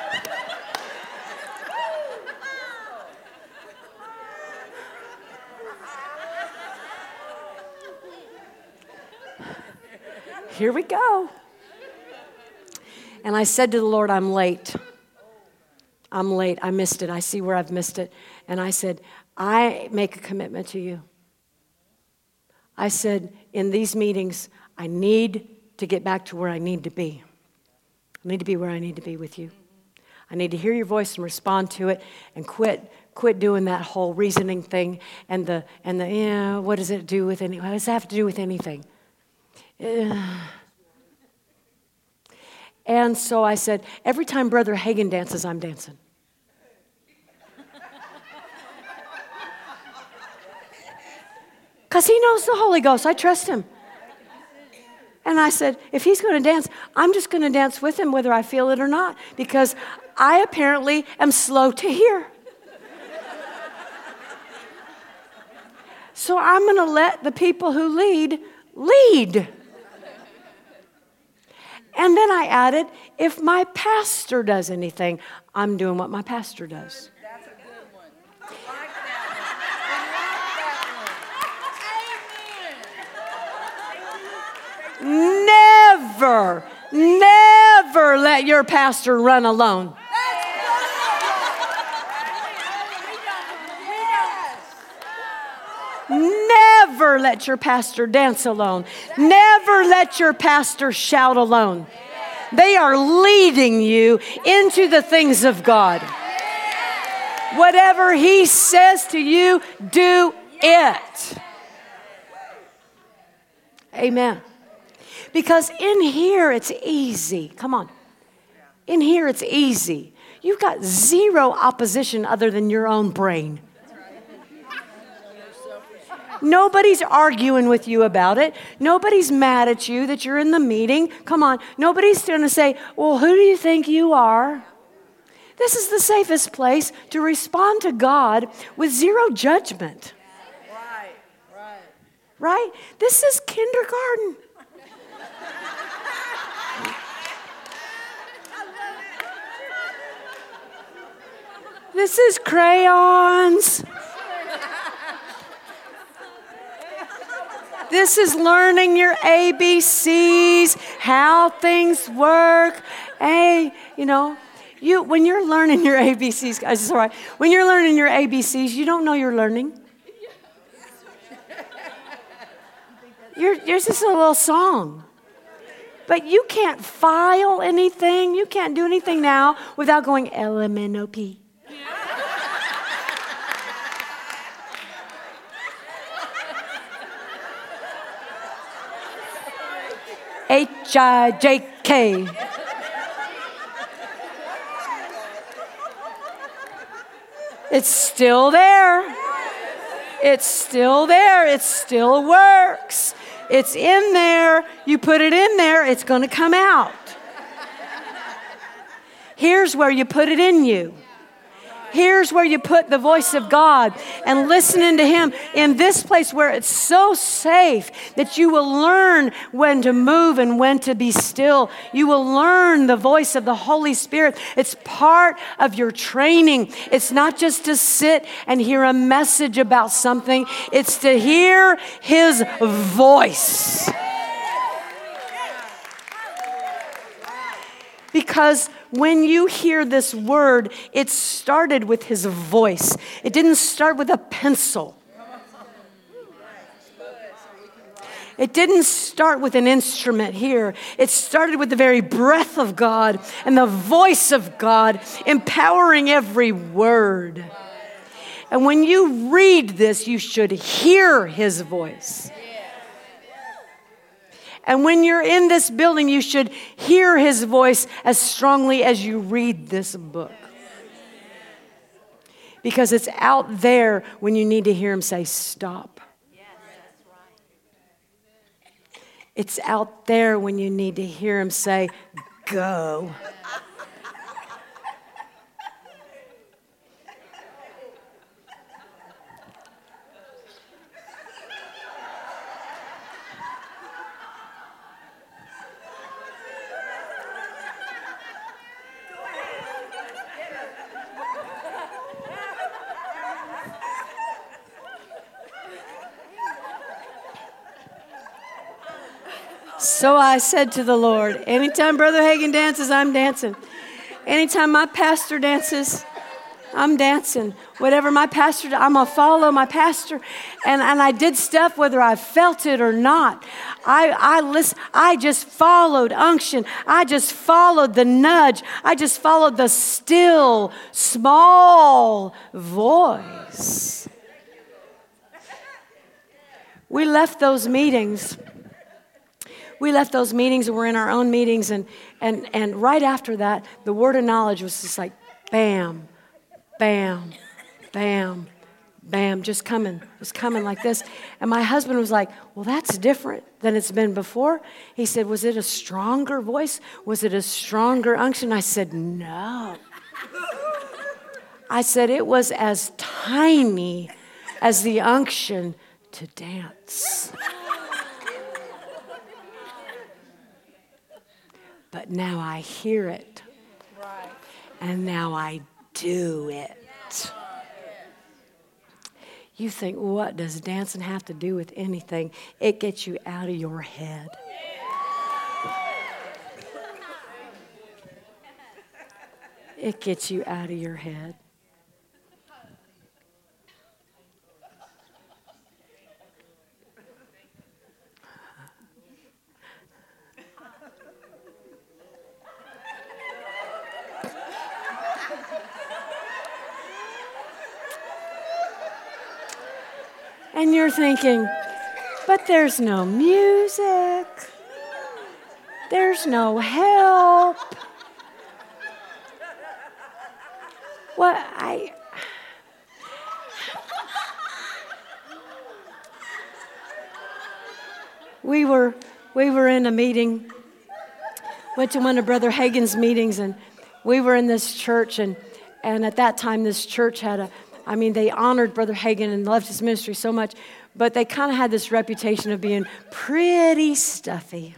Here we go. And I said to the Lord, I'm late. I'm late. I missed it. I see where I've missed it. And I said, I make a commitment to you. I said, in these meetings, I need to get back to where I need to be. I need to be where I need to be with you. I need to hear your voice and respond to it and quit quit doing that whole reasoning thing and the, and the yeah, what does it do with any, what does it have to do with anything? And so I said, every time Brother Hagin dances, I'm dancing. Because he knows the Holy Ghost. I trust him. And I said, if he's going to dance, I'm just going to dance with him whether I feel it or not. Because I apparently am slow to hear. So I'm going to let the people who lead, lead. And then I added, if my pastor does anything, I'm doing what my pastor does. That's a good one. I like that one. Never, never let your pastor run alone. Never let your pastor dance alone. Never let your pastor shout alone. They are leading you into the things of God. Whatever he says to you, do it. Amen. Because in here it's easy. Come on. In here it's easy. You've got zero opposition other than your own brain. Nobody's arguing with you about it. Nobody's mad at you that you're in the meeting. Come on. Nobody's going to say, well, who do you think you are? This is the safest place to respond to God with zero judgment. Right, right. Right? This is kindergarten. This is crayons. This is learning your A B Cs, how things work. Hey, you know, you when you're learning your A B Cs, guys, it's all right. When you're learning your A B Cs, you don't know you're learning. You're, you're just a little song. But you can't file anything. You can't do anything now without going L M N O P. H I J K. It's still there. It's still there. It still works. It's in there. You put it in there, it's going to come out. Here's where you put it in you. Here's where you put the voice of God and listening to him in this place where it's so safe that you will learn when to move and when to be still. You will learn the voice of the Holy Spirit. It's part of your training. It's not just to sit and hear a message about something. It's to hear his voice. Because when you hear this word, it started with his voice. It didn't start with a pencil. It didn't start with an instrument here. It started with the very breath of God and the voice of God, empowering every word. And when you read this, you should hear his voice. And when you're in this building, you should hear his voice as strongly as you read this book. Because it's out there when you need to hear him say, stop. It's out there when you need to hear him say, go. So I said to the Lord, anytime Brother Hagin dances, I'm dancing. Anytime my pastor dances, I'm dancing. Whatever my pastor, I'm going to follow my pastor. And, and I did stuff whether I felt it or not. I, I, listen, I just followed unction. I just followed the nudge. I just followed the still, small voice. We left those meetings. We left those meetings and we're in our own meetings. And, and, and right after that, the word of knowledge was just like, bam. Bam, bam, bam, just coming, just coming like this. And my husband was like, well, that's different than it's been before. He said, was it a stronger voice? Was it a stronger unction? I said, no. I said, it was as tiny as the unction to dance. But now I hear it. And now I do it. You think, what does dancing have to do with anything? It gets you out of your head. It gets you out of your head. And you're thinking, but there's no music. There's no help. What I We were we were in a meeting. Went to one of Brother Hagin's meetings, and we were in this church, and and at that time this church had a I mean, they honored Brother Hagin and loved his ministry so much, but they kind of had this reputation of being pretty stuffy.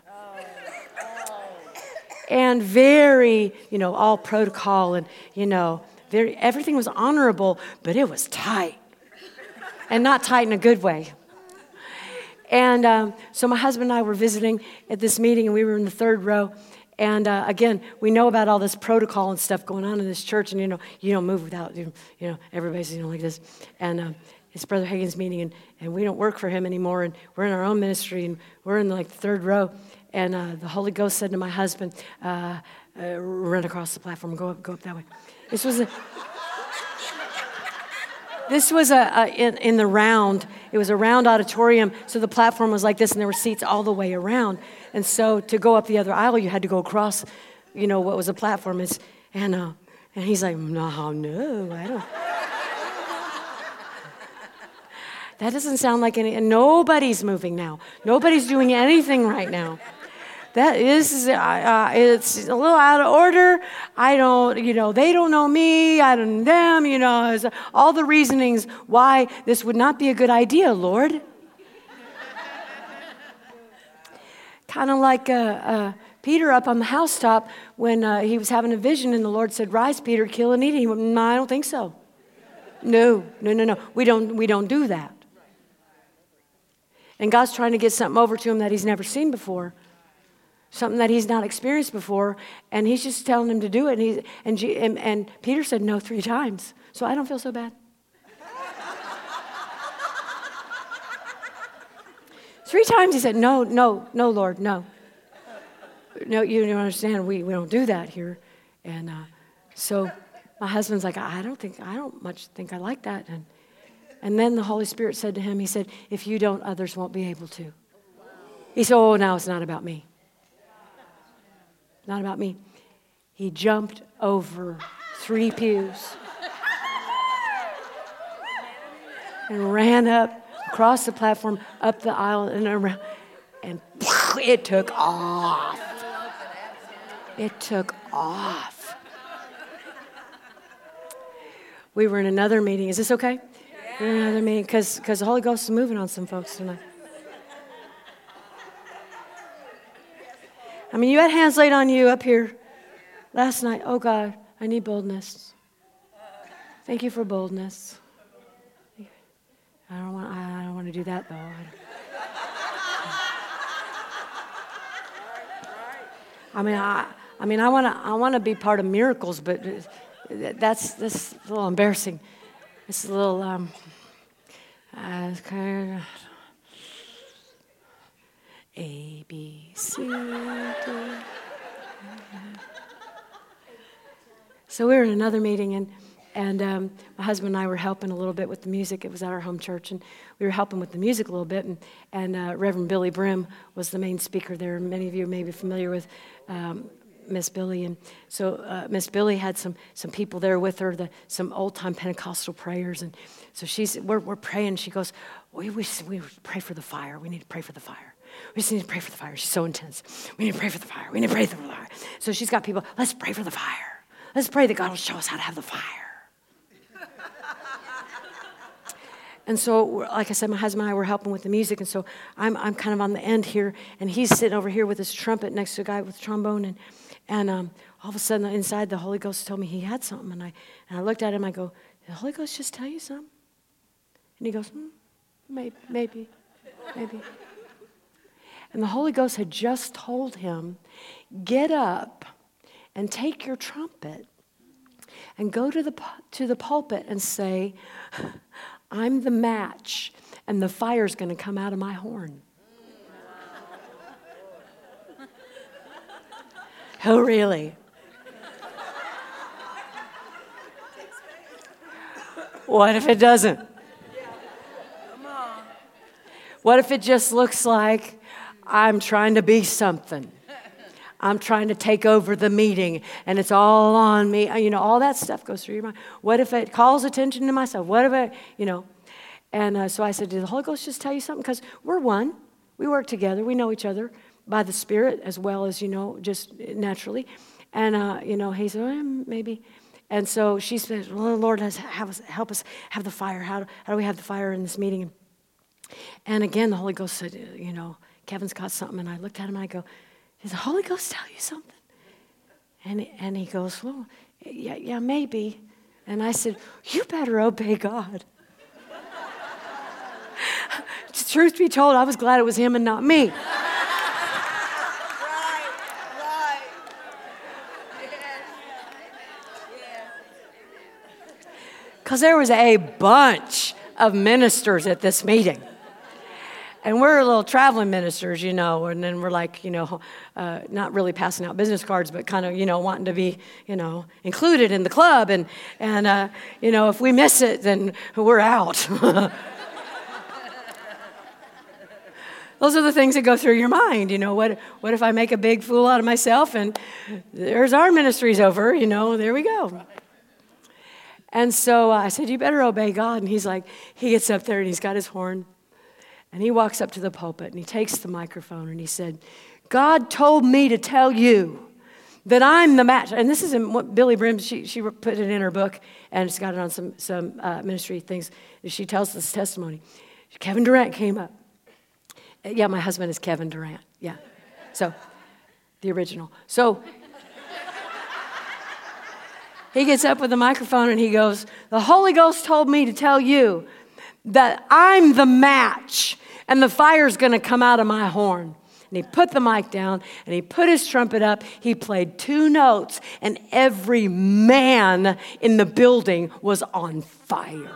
And very, you know, all protocol and, you know, very, everything was honorable, but it was tight. And not tight in a good way. And um, so my husband and I were visiting at this meeting, and we were in the third row. And uh, again, we know about all this protocol and stuff going on in this church, and you know, you don't move without, you know, you know everybody's, you know, like this. And uh, it's Brother Hagin's meeting, and, and we don't work for him anymore, and we're in our own ministry, and we're in like the third row. And uh, the Holy Ghost said to my husband, uh, uh, "Run across the platform, go up, go up that way." This was a, this was a, a in, in the round. It was a round auditorium, so the platform was like this, and there were seats all the way around. And so to go up the other aisle, you had to go across, you know, what was a platform. Is and uh, and he's like, no, no, I don't. That doesn't sound like any. And nobody's moving now. Nobody's doing anything right now. That is, uh, uh, it's a little out of order. I don't, you know, they don't know me. I don't know them. You know, it's all the reasonings why this would not be a good idea, Lord. Kind of like uh, uh, Peter up on the housetop when uh, he was having a vision and the Lord said, "Rise, Peter, kill and eat." And he went, "No, I don't think so. No, no, no, no. We don't, we don't do that." And God's trying to get something over to him that he's never seen before, something that he's not experienced before, and he's just telling him to do it. And he and, G, and, and Peter said no three times, so I don't feel so bad. Three times he said, no, no, no, Lord, no. No, you don't understand. We, we don't do that here. And uh, so my husband's like, I don't think, I don't much think I like that. And, and then the Holy Spirit said to him, he said, if you don't, others won't be able to. He said, oh, now it's not about me. Not about me. He jumped over three pews and ran up across the platform, up the aisle, and around, and it took off. It took off. We were in another meeting. Is this okay? We're in another meeting because because the Holy Ghost is moving on some folks tonight. I mean, you had hands laid on you up here last night. Oh, God, I need boldness. Thank you for boldness. I don't want. I don't want to do that though. I mean, I, I mean, I want to, I want to be part of miracles, but that's that's a little embarrassing. It's a little, um, uh, kind of A, B, C, D. So we were in another meeting, and and um, my husband and I were helping a little bit with the music. It was at our home church, and we were helping with the music a little bit. And, and uh, Reverend Billy Brim was the main speaker there. Many of you may be familiar with um, Miss Billy. And so uh, Miss Billy had some some people there with her, the, some old-time Pentecostal prayers. And so she's we're, we're praying. She goes, we, we, we pray for the fire. We need to pray for the fire. We just need to pray for the fire. She's so intense. We need to pray for the fire. We need to pray for the fire. So she's got people, let's pray for the fire. Let's pray that God will show us how to have the fire. And so, like I said, my husband and I were helping with the music, and so I'm I'm kind of on the end here, and he's sitting over here with his trumpet next to a guy with a trombone, and and um, all of a sudden inside the Holy Ghost told me he had something, and I and I looked at him, I go, did the Holy Ghost just tell you something? And he goes, hmm, maybe, maybe, maybe. And the Holy Ghost had just told him, get up and take your trumpet and go to the to the pulpit and say, I'm the match, and the fire's going to come out of my horn. Oh, really? What if it doesn't? What if it just looks like I'm trying to be something? I'm trying to take over the meeting, and it's all on me. You know, all that stuff goes through your mind. What if it calls attention to myself? What if it, you know? And uh, so I said, did the Holy Ghost just tell you something? Because we're one. We work together. We know each other by the Spirit as well as, you know, just naturally. And, uh, you know, he said, well, maybe. And so she said, well, Lord, has, have us, help us have the fire. How, how do we have the fire in this meeting? And again, the Holy Ghost said, you know, Kevin's got something. And I looked at him, and I go, did the Holy Ghost tell you something? And, and he goes, well, yeah, yeah, maybe. And I said, you better obey God. Truth be told, I was glad it was him and not me. Right, right. Because there was a bunch of ministers at this meeting. And we're little traveling ministers, you know, and then we're like, you know, uh, not really passing out business cards, but kind of, you know, wanting to be, you know, included in the club. And, and uh, you know, if we miss it, then we're out. Those are the things that go through your mind, you know. What, what if I make a big fool out of myself and there's our ministry's over, you know, there we go. And so uh, I said, you better obey God. And he's like, he gets up there and he's got his horn. And he walks up to the pulpit and he takes the microphone and he said, God told me to tell you that I'm the match. And this is in what Billy Brim, she, she put it in her book, and it's got it on some, some uh, ministry things. She tells this testimony. Kevin Durant came up. Yeah, my husband is Kevin Durant. Yeah. So, the original. So, he gets up with the microphone and he goes, the Holy Ghost told me to tell you that I'm the match and the fire's going to come out of my horn. And he put the mic down and he put his trumpet up. He played two notes and every man in the building was on fire.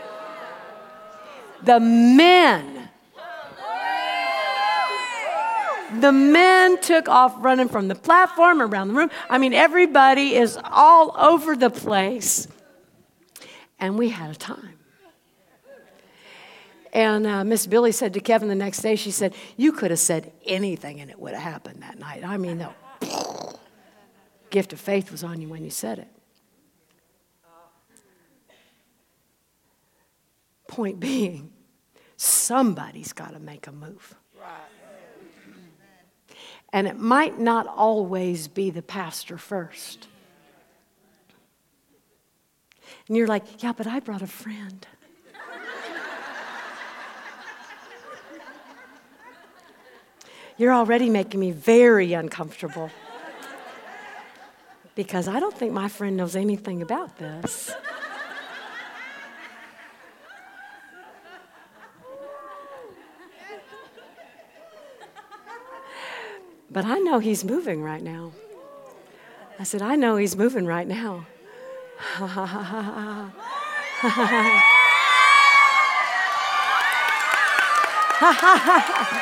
The men, the men took off running from the platform around the room. I mean, everybody is all over the place. And we had a time. And uh, Miss Billy said to Kevin the next day, she said, you could have said anything and it would have happened that night. I mean, the gift of faith was on you when you said it. Point being, somebody's got to make a move. And it might not always be the pastor first. And you're like, yeah, but I brought a friend. You're already making me very uncomfortable because I don't think my friend knows anything about this. But I know he's moving right now. I said, I know he's moving right now. Ha ha ha ha ha ha.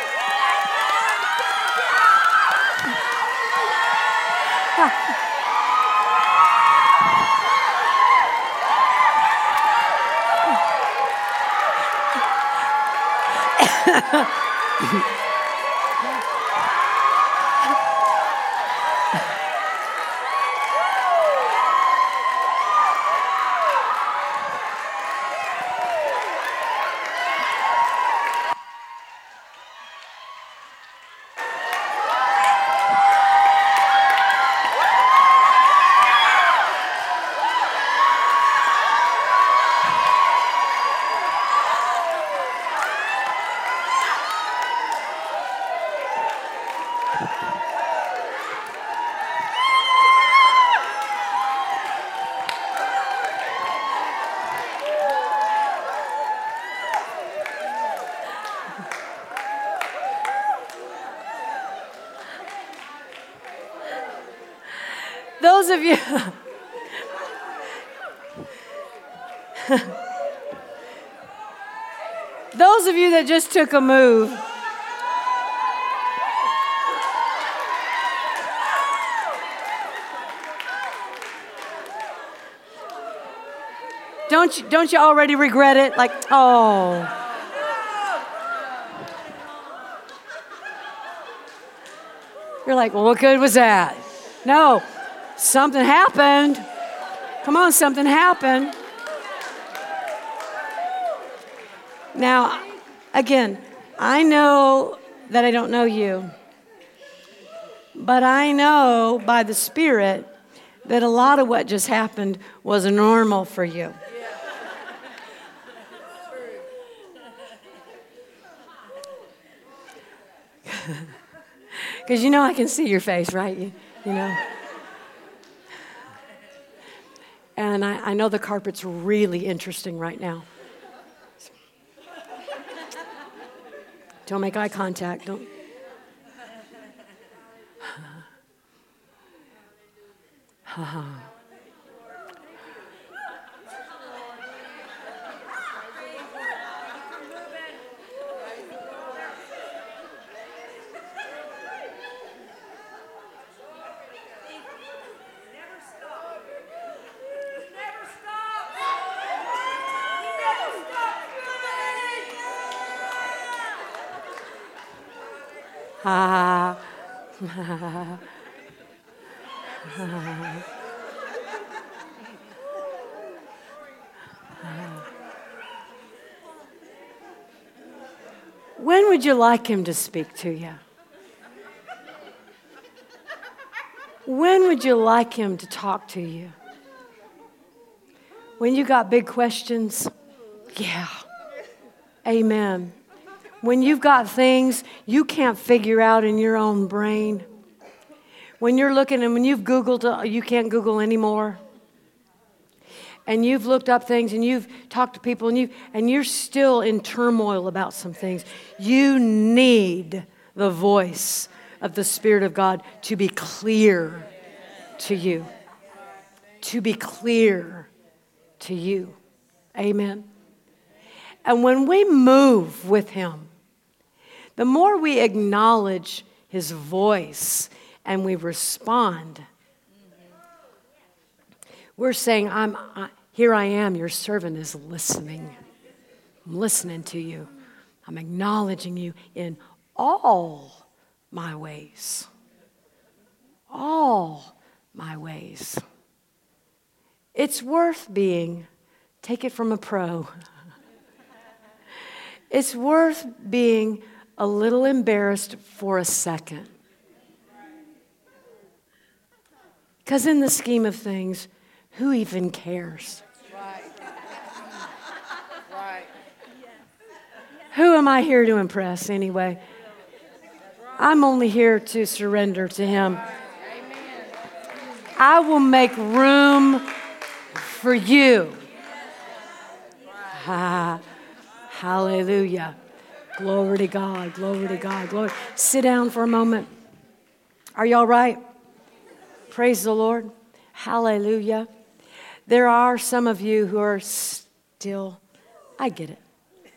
Those of you, those of you that just took a move, don't you, don't you already regret it? Like, oh. You're like, well, what good was that? No. Something happened. Come on, something happened. Now, again, I know that I don't know you, but I know by the Spirit that a lot of what just happened was normal for you. Because you know I can see your face, right? You, you know. And I, I know the carpet's really interesting right now. Don't make eye contact. Don't. Ha ha. Ha. When would you like him to speak to you? When would you like him to talk to you? When you got big questions? Yeah. Amen. When you've got things you can't figure out in your own brain. When you're looking and when you've Googled, you can't Google anymore. And you've looked up things and you've talked to people and, you, and you're still in turmoil about some things. You need the voice of the Spirit of God to be clear to you. To be clear to you. Amen. And when we move with Him, the more we acknowledge His voice and we respond, we're saying, I'm, I, here I am, your servant is listening. I'm listening to you. I'm acknowledging you in all my ways. All my ways. It's worth being, take it from a pro, it's worth being a little embarrassed for a second. Because in the scheme of things, who even cares? Right. Right. Who am I here to impress anyway? I'm only here to surrender to Him. I will make room for you. Ah, hallelujah. Glory to God. Glory to God. Glory. Sit down for a moment. Are y'all right? Praise the Lord. Hallelujah. There are some of you who are still, I get it.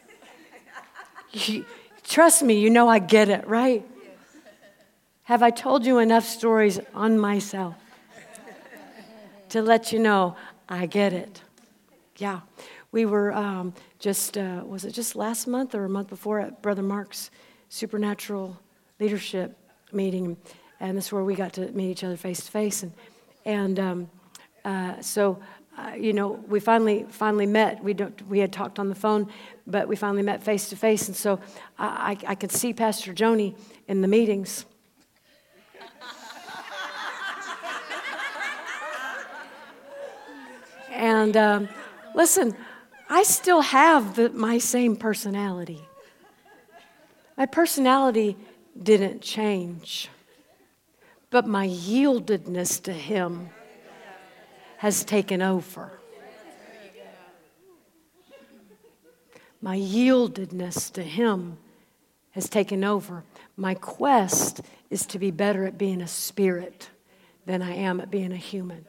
You, trust me, you know I get it, right? Have I told you enough stories on myself to let you know I get it? Yeah. We were um, just, uh, was it just last month or a month before at Brother Mark's Supernatural Leadership meeting, and this is where we got to meet each other face to face, and and um, uh, so uh, you know we finally finally met. We don't we had talked on the phone, but we finally met face to face, and so I, I, I could see Pastor Joni in the meetings. And um, listen, I still have the, my same personality. My personality didn't change, but my yieldedness to Him has taken over. My yieldedness to Him has taken over. My quest is to be better at being a spirit than I am at being a human.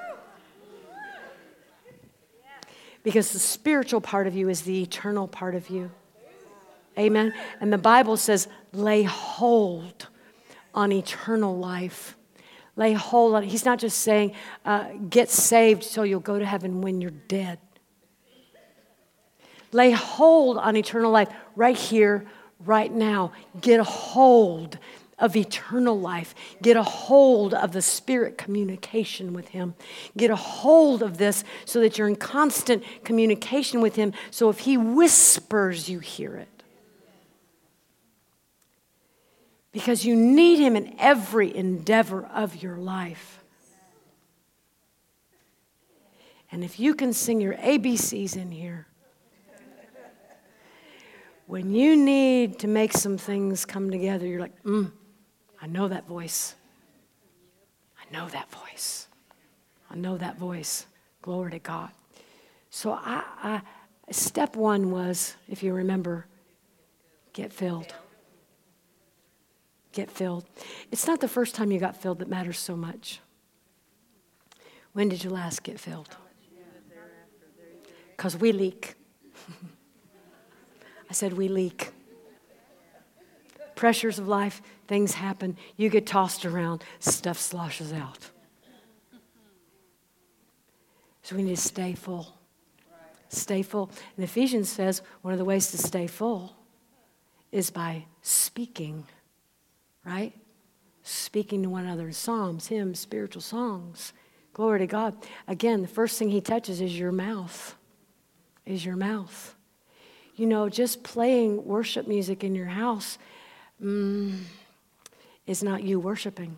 Because the spiritual part of you is the eternal part of you. Amen. And the Bible says, lay hold on eternal life. Lay hold on. He's not just saying, uh, get saved so you'll go to heaven when you're dead. Lay hold on eternal life right here, right now. Get a hold of eternal life. Get a hold of the Spirit communication with Him. Get a hold of this so that you're in constant communication with Him. So if He whispers, you hear it. Because you need Him in every endeavor of your life. And if you can sing your A B Cs in here, when you need to make some things come together, you're like, mm, I know that voice. I know that voice. I know that voice. Glory to God. So I, I, step one was, if you remember, get filled. Get filled. It's not the first time you got filled that matters so much. When did you last get filled? Because we leak. I said we leak. Pressures of life, things happen. You get tossed around, stuff sloshes out. So we need to stay full. Stay full. And Ephesians says one of the ways to stay full is by speaking. Right? Speaking to one another in psalms, hymns, spiritual songs. Glory to God. Again, the first thing He touches is your mouth. Is your mouth. You know, just playing worship music in your house mm, is not you worshiping.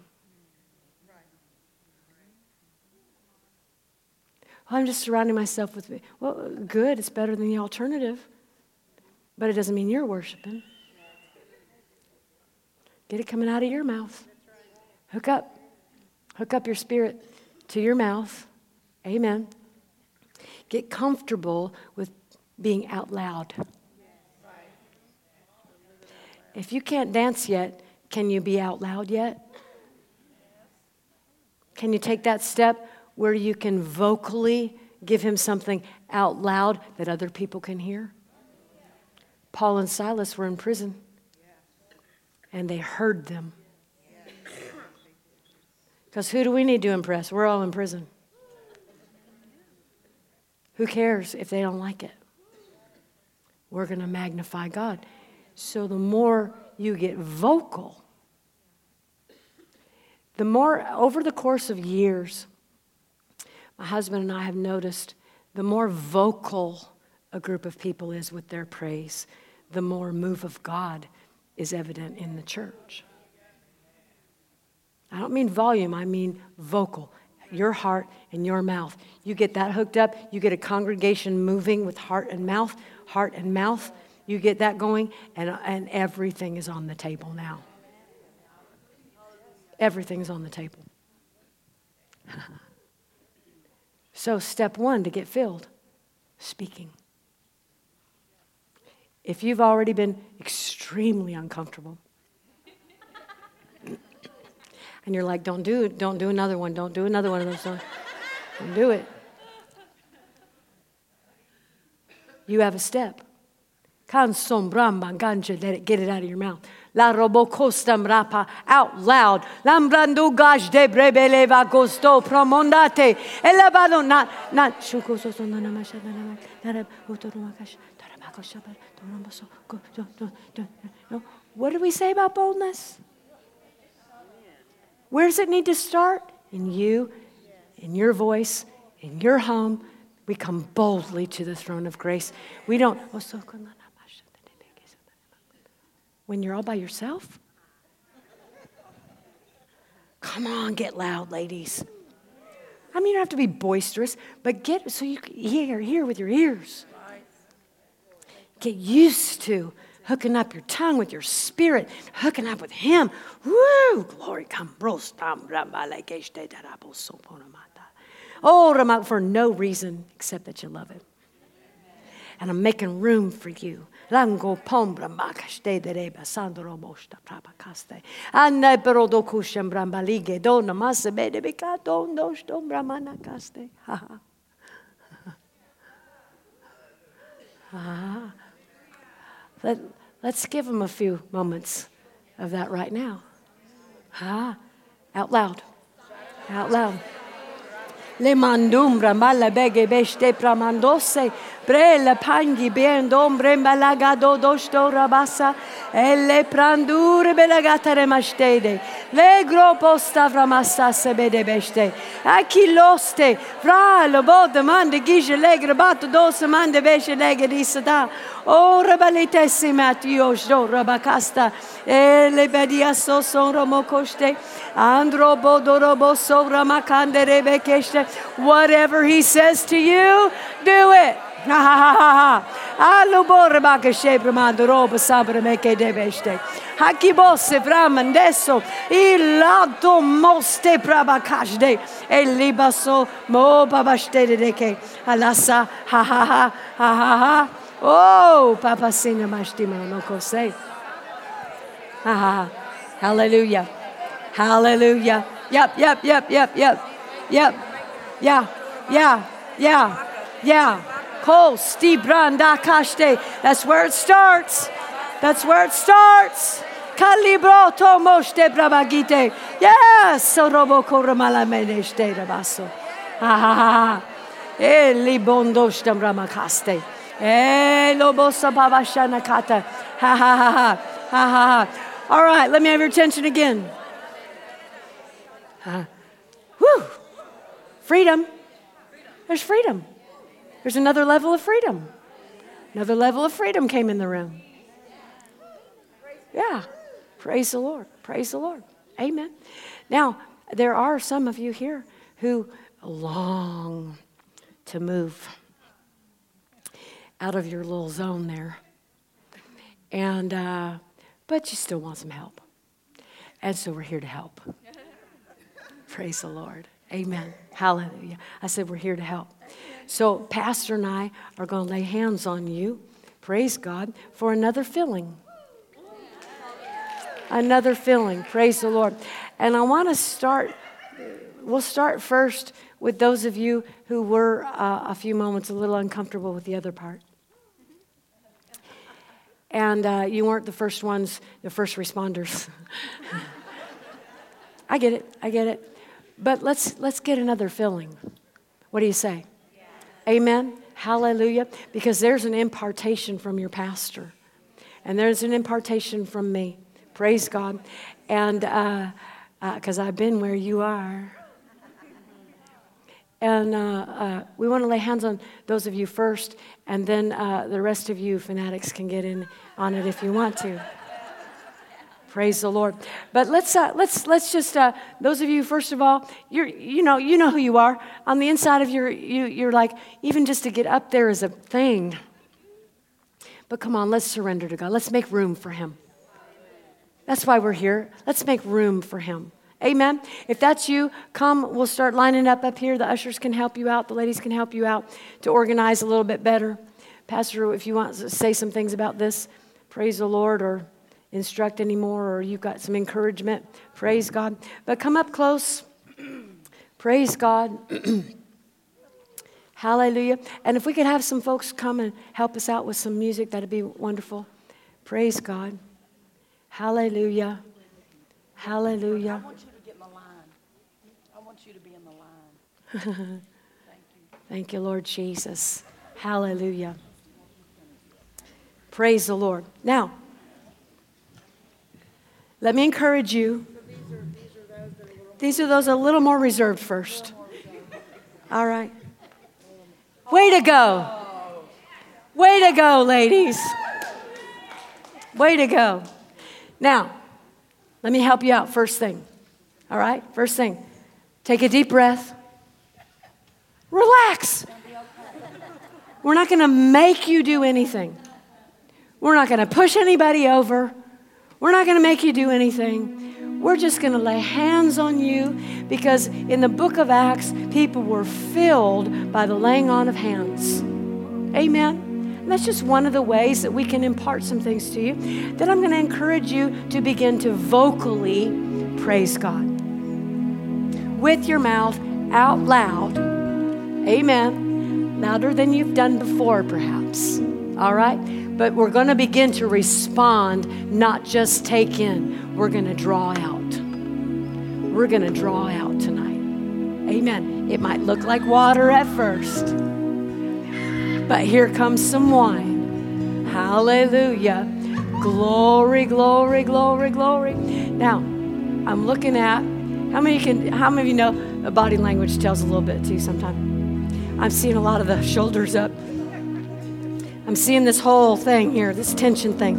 Well, I'm just surrounding myself with, well, good, it's better than the alternative. But it doesn't mean you're worshiping. Get it coming out of your mouth. Hook up. Hook up your spirit to your mouth. Amen. Get comfortable with being out loud. If you can't dance yet, can you be out loud yet? Can you take that step where you can vocally give Him something out loud that other people can hear? Paul and Silas were in prison. And they heard them. Because who do we need to impress? We're all in prison. Who cares if they don't like it? We're going to magnify God. So the more you get vocal, the more, over the course of years, my husband and I have noticed the more vocal a group of people is with their praise, the more move of God is evident in the church. I don't mean volume, I mean vocal. Your heart and your mouth. You get that hooked up, you get a congregation moving with heart and mouth, heart and mouth. You get that going, and, and everything is on the table now. Everything is on the table. So step one to get filled, speaking. If you've already been extremely uncomfortable, And you're like, don't do it. Don't do another one. Don't do another one of those. Don't, don't do it. You have a step. Get it out of your mouth. La robocostam rapa out loud. Lambrando gaj de brebeleva gosto promondate. Elabado not not shukoso no namasha nana utorumakash tarabakosha. What did we say about boldness? Where does it need to start? In you, in your voice, in your home. We come boldly to the throne of grace. We don't. When you're all by yourself? Come on, get loud, ladies. I mean, you don't have to be boisterous, but get so you can hear, hear with your ears. Get used to hooking up your tongue with your spirit, hooking up with Him. Woo! Glory, come. Oh, for no reason except that you love Him. And I'm making room for you. Lango pombra makaste dereba sandro mosta prabacaste. Anne perodo kusham brambalige dona massa bede becato no stom bramana caste. Let, let's give Him a few moments of that right now. Ah, out loud. Out loud. Le mandumbra mala bege beste pramandose brella panghi bien dombre malagado dosto rabassa e le prandure belagatare mastede le gropo stavra massase bede beste a chi loste fra lo bod mande gige legre batto dos mande besce leghe di sada ora balitessima tio sto rabacasta e le bedia so son romo coste andro bodorobo sovra macande rebe keste. Whatever He says to you, do it. Ha ha ha ha ha. Allo borre bacche shepre mando roba sabre meke debeste. Haki bosse framandesso il lato moste prabakashde e libaso mo babashte de ke alasa ha ha ha ha ha ha. Oh, papa sina mashtima no kose. Ha ha. Hallelujah. Hallelujah. Yep, yep, yep, yep, yep. Yep. Yeah, yeah, yeah, yeah. Kol sti branda kashte. That's where it starts. That's where it starts. Kalibro to moshte brabagite. Yes, sorobo koramala meneshte rabaso. Ha ha ha. E libondo shtam ramakaste. E lobosa babashana kata. Ha ha ha ha. Ha ha ha. All right, let me have your attention again. Uh, whew. Freedom. There's freedom. There's another level of freedom. Another level of freedom came in the room. Yeah. Praise the Lord. Praise the Lord. Amen. Now, there are some of you here who long to move out of your little zone there. And, uh, but you still want some help. And so we're here to help. Praise the Lord. Amen. Hallelujah. I said we're here to help. So Pastor and I are going to lay hands on you, praise God, for another filling. Another filling. Praise the Lord. And I want to start, we'll start first with those of you who were uh, a few moments a little uncomfortable with the other part. And uh, you weren't the first ones, the first responders. I get it. I get it. But let's let's get another filling. What do you say? Yeah. Amen. Hallelujah. Because there's an impartation from your pastor. And there's an impartation from me. Praise God. And because uh, uh, I've been where you are. And uh, uh, we want to lay hands on those of you first. And then uh, the rest of you fanatics can get in on it if you want to. Praise the Lord. But let's uh, let's let's just uh, those of you, first of all, you're you know you know who you are. On the inside of your you you're like, even just to get up there is a thing. But come on, let's surrender to God. Let's make room for Him. That's why we're here. Let's make room for Him. Amen. If that's you, come. We'll start lining up up here. The ushers can help you out. The ladies can help you out to organize a little bit better. Pastor, if you want to say some things about this, praise the Lord, or instruct anymore or you've got some encouragement, praise God. But come up close. Praise God. Hallelujah. And if we could have some folks come and help us out with some music, that'd be wonderful. Praise God. Hallelujah. Hallelujah. I want you to get in the line. I want you to be in the line. Thank you. Thank you, Lord Jesus. Hallelujah. Praise the Lord. Now, let me encourage you. These are those a little more reserved first. All right. Way to go. Way to go, ladies. Way to go. Now, let me help you out first thing. All right? First thing. Take a deep breath. Relax. We're not going to make you do anything. We're not going to push anybody over. We're not going to make you do anything. We're just going to lay hands on you because in the book of Acts, people were filled by the laying on of hands. Amen. And that's just one of the ways that we can impart some things to you. Then I'm going to encourage you to begin to vocally praise God. With your mouth out loud. Amen. Louder than you've done before, perhaps. All right? But we're going to begin to respond, not just take in. We're going to draw out. We're going to draw out tonight. Amen. It might look like water at first, but here comes some wine. Hallelujah. Glory, glory, glory, glory. Now, I'm looking at, how many can, how many of you know body language tells a little bit too sometimes? I'm seeing a lot of the shoulders up. I'm seeing this whole thing here, this tension thing.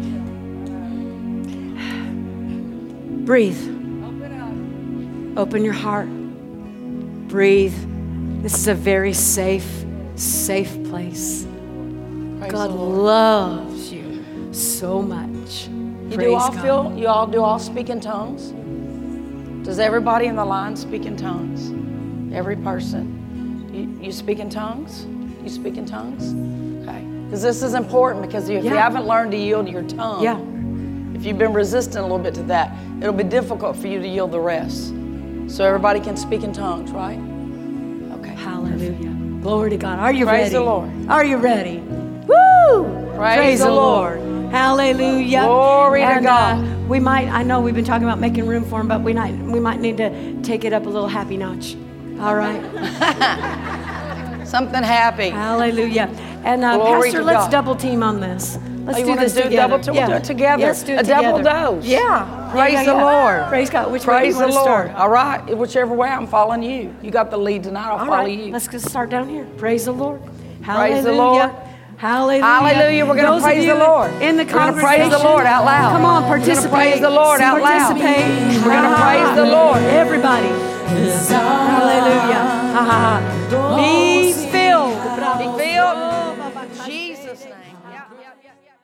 Breathe. Open up. Open your heart. Breathe. This is a very safe, safe place. Praise God the Lord. loves you so much. You Praise do all God. feel, you all do all speak in tongues? Does everybody in the line speak in tongues? Every person. You, you speak in tongues? You speak in tongues? Okay. Because this is important because if Yeah. you haven't learned to yield your tongue, Yeah. if you've been resistant a little bit to that, it'll be difficult for you to yield the rest. So everybody can speak in tongues, right? Okay. Hallelujah. Glory to God. Are you Praise ready? the Lord. Are you ready? Woo! Praise the the Lord. Hallelujah. Glory to And, God. Uh, we might, I know we've been talking about making room for him, but we might, we might need to take it up a little happy notch. All right. Something happy. Hallelujah. And uh, Glory Pastor, to let's God. double team on this. Let's Oh, you do wanna this do together. double? We'll do it together. Yes, do it A double together. dose. Yeah. Praise Yeah, yeah, the yeah. Lord. Praise God. Which way do Praise you the want to Lord. start? All right. Whichever way, I'm following you. You got the lead tonight. I'll All follow right. you. Let's just start down here. Praise the Lord. Hallelujah. Praise the Lord. Hallelujah. Hallelujah. We're going Those to of praise you the Lord. in the We're going to congregation. praise the Lord out loud. Come on, We're going to participate. praise the Lord out loud. Participate. We're going to praise the Lord. Everybody. Hallelujah. Ha, ha, ha. Be filled. Be filled. In Jesus' name. Yeah, yeah, yeah, yeah.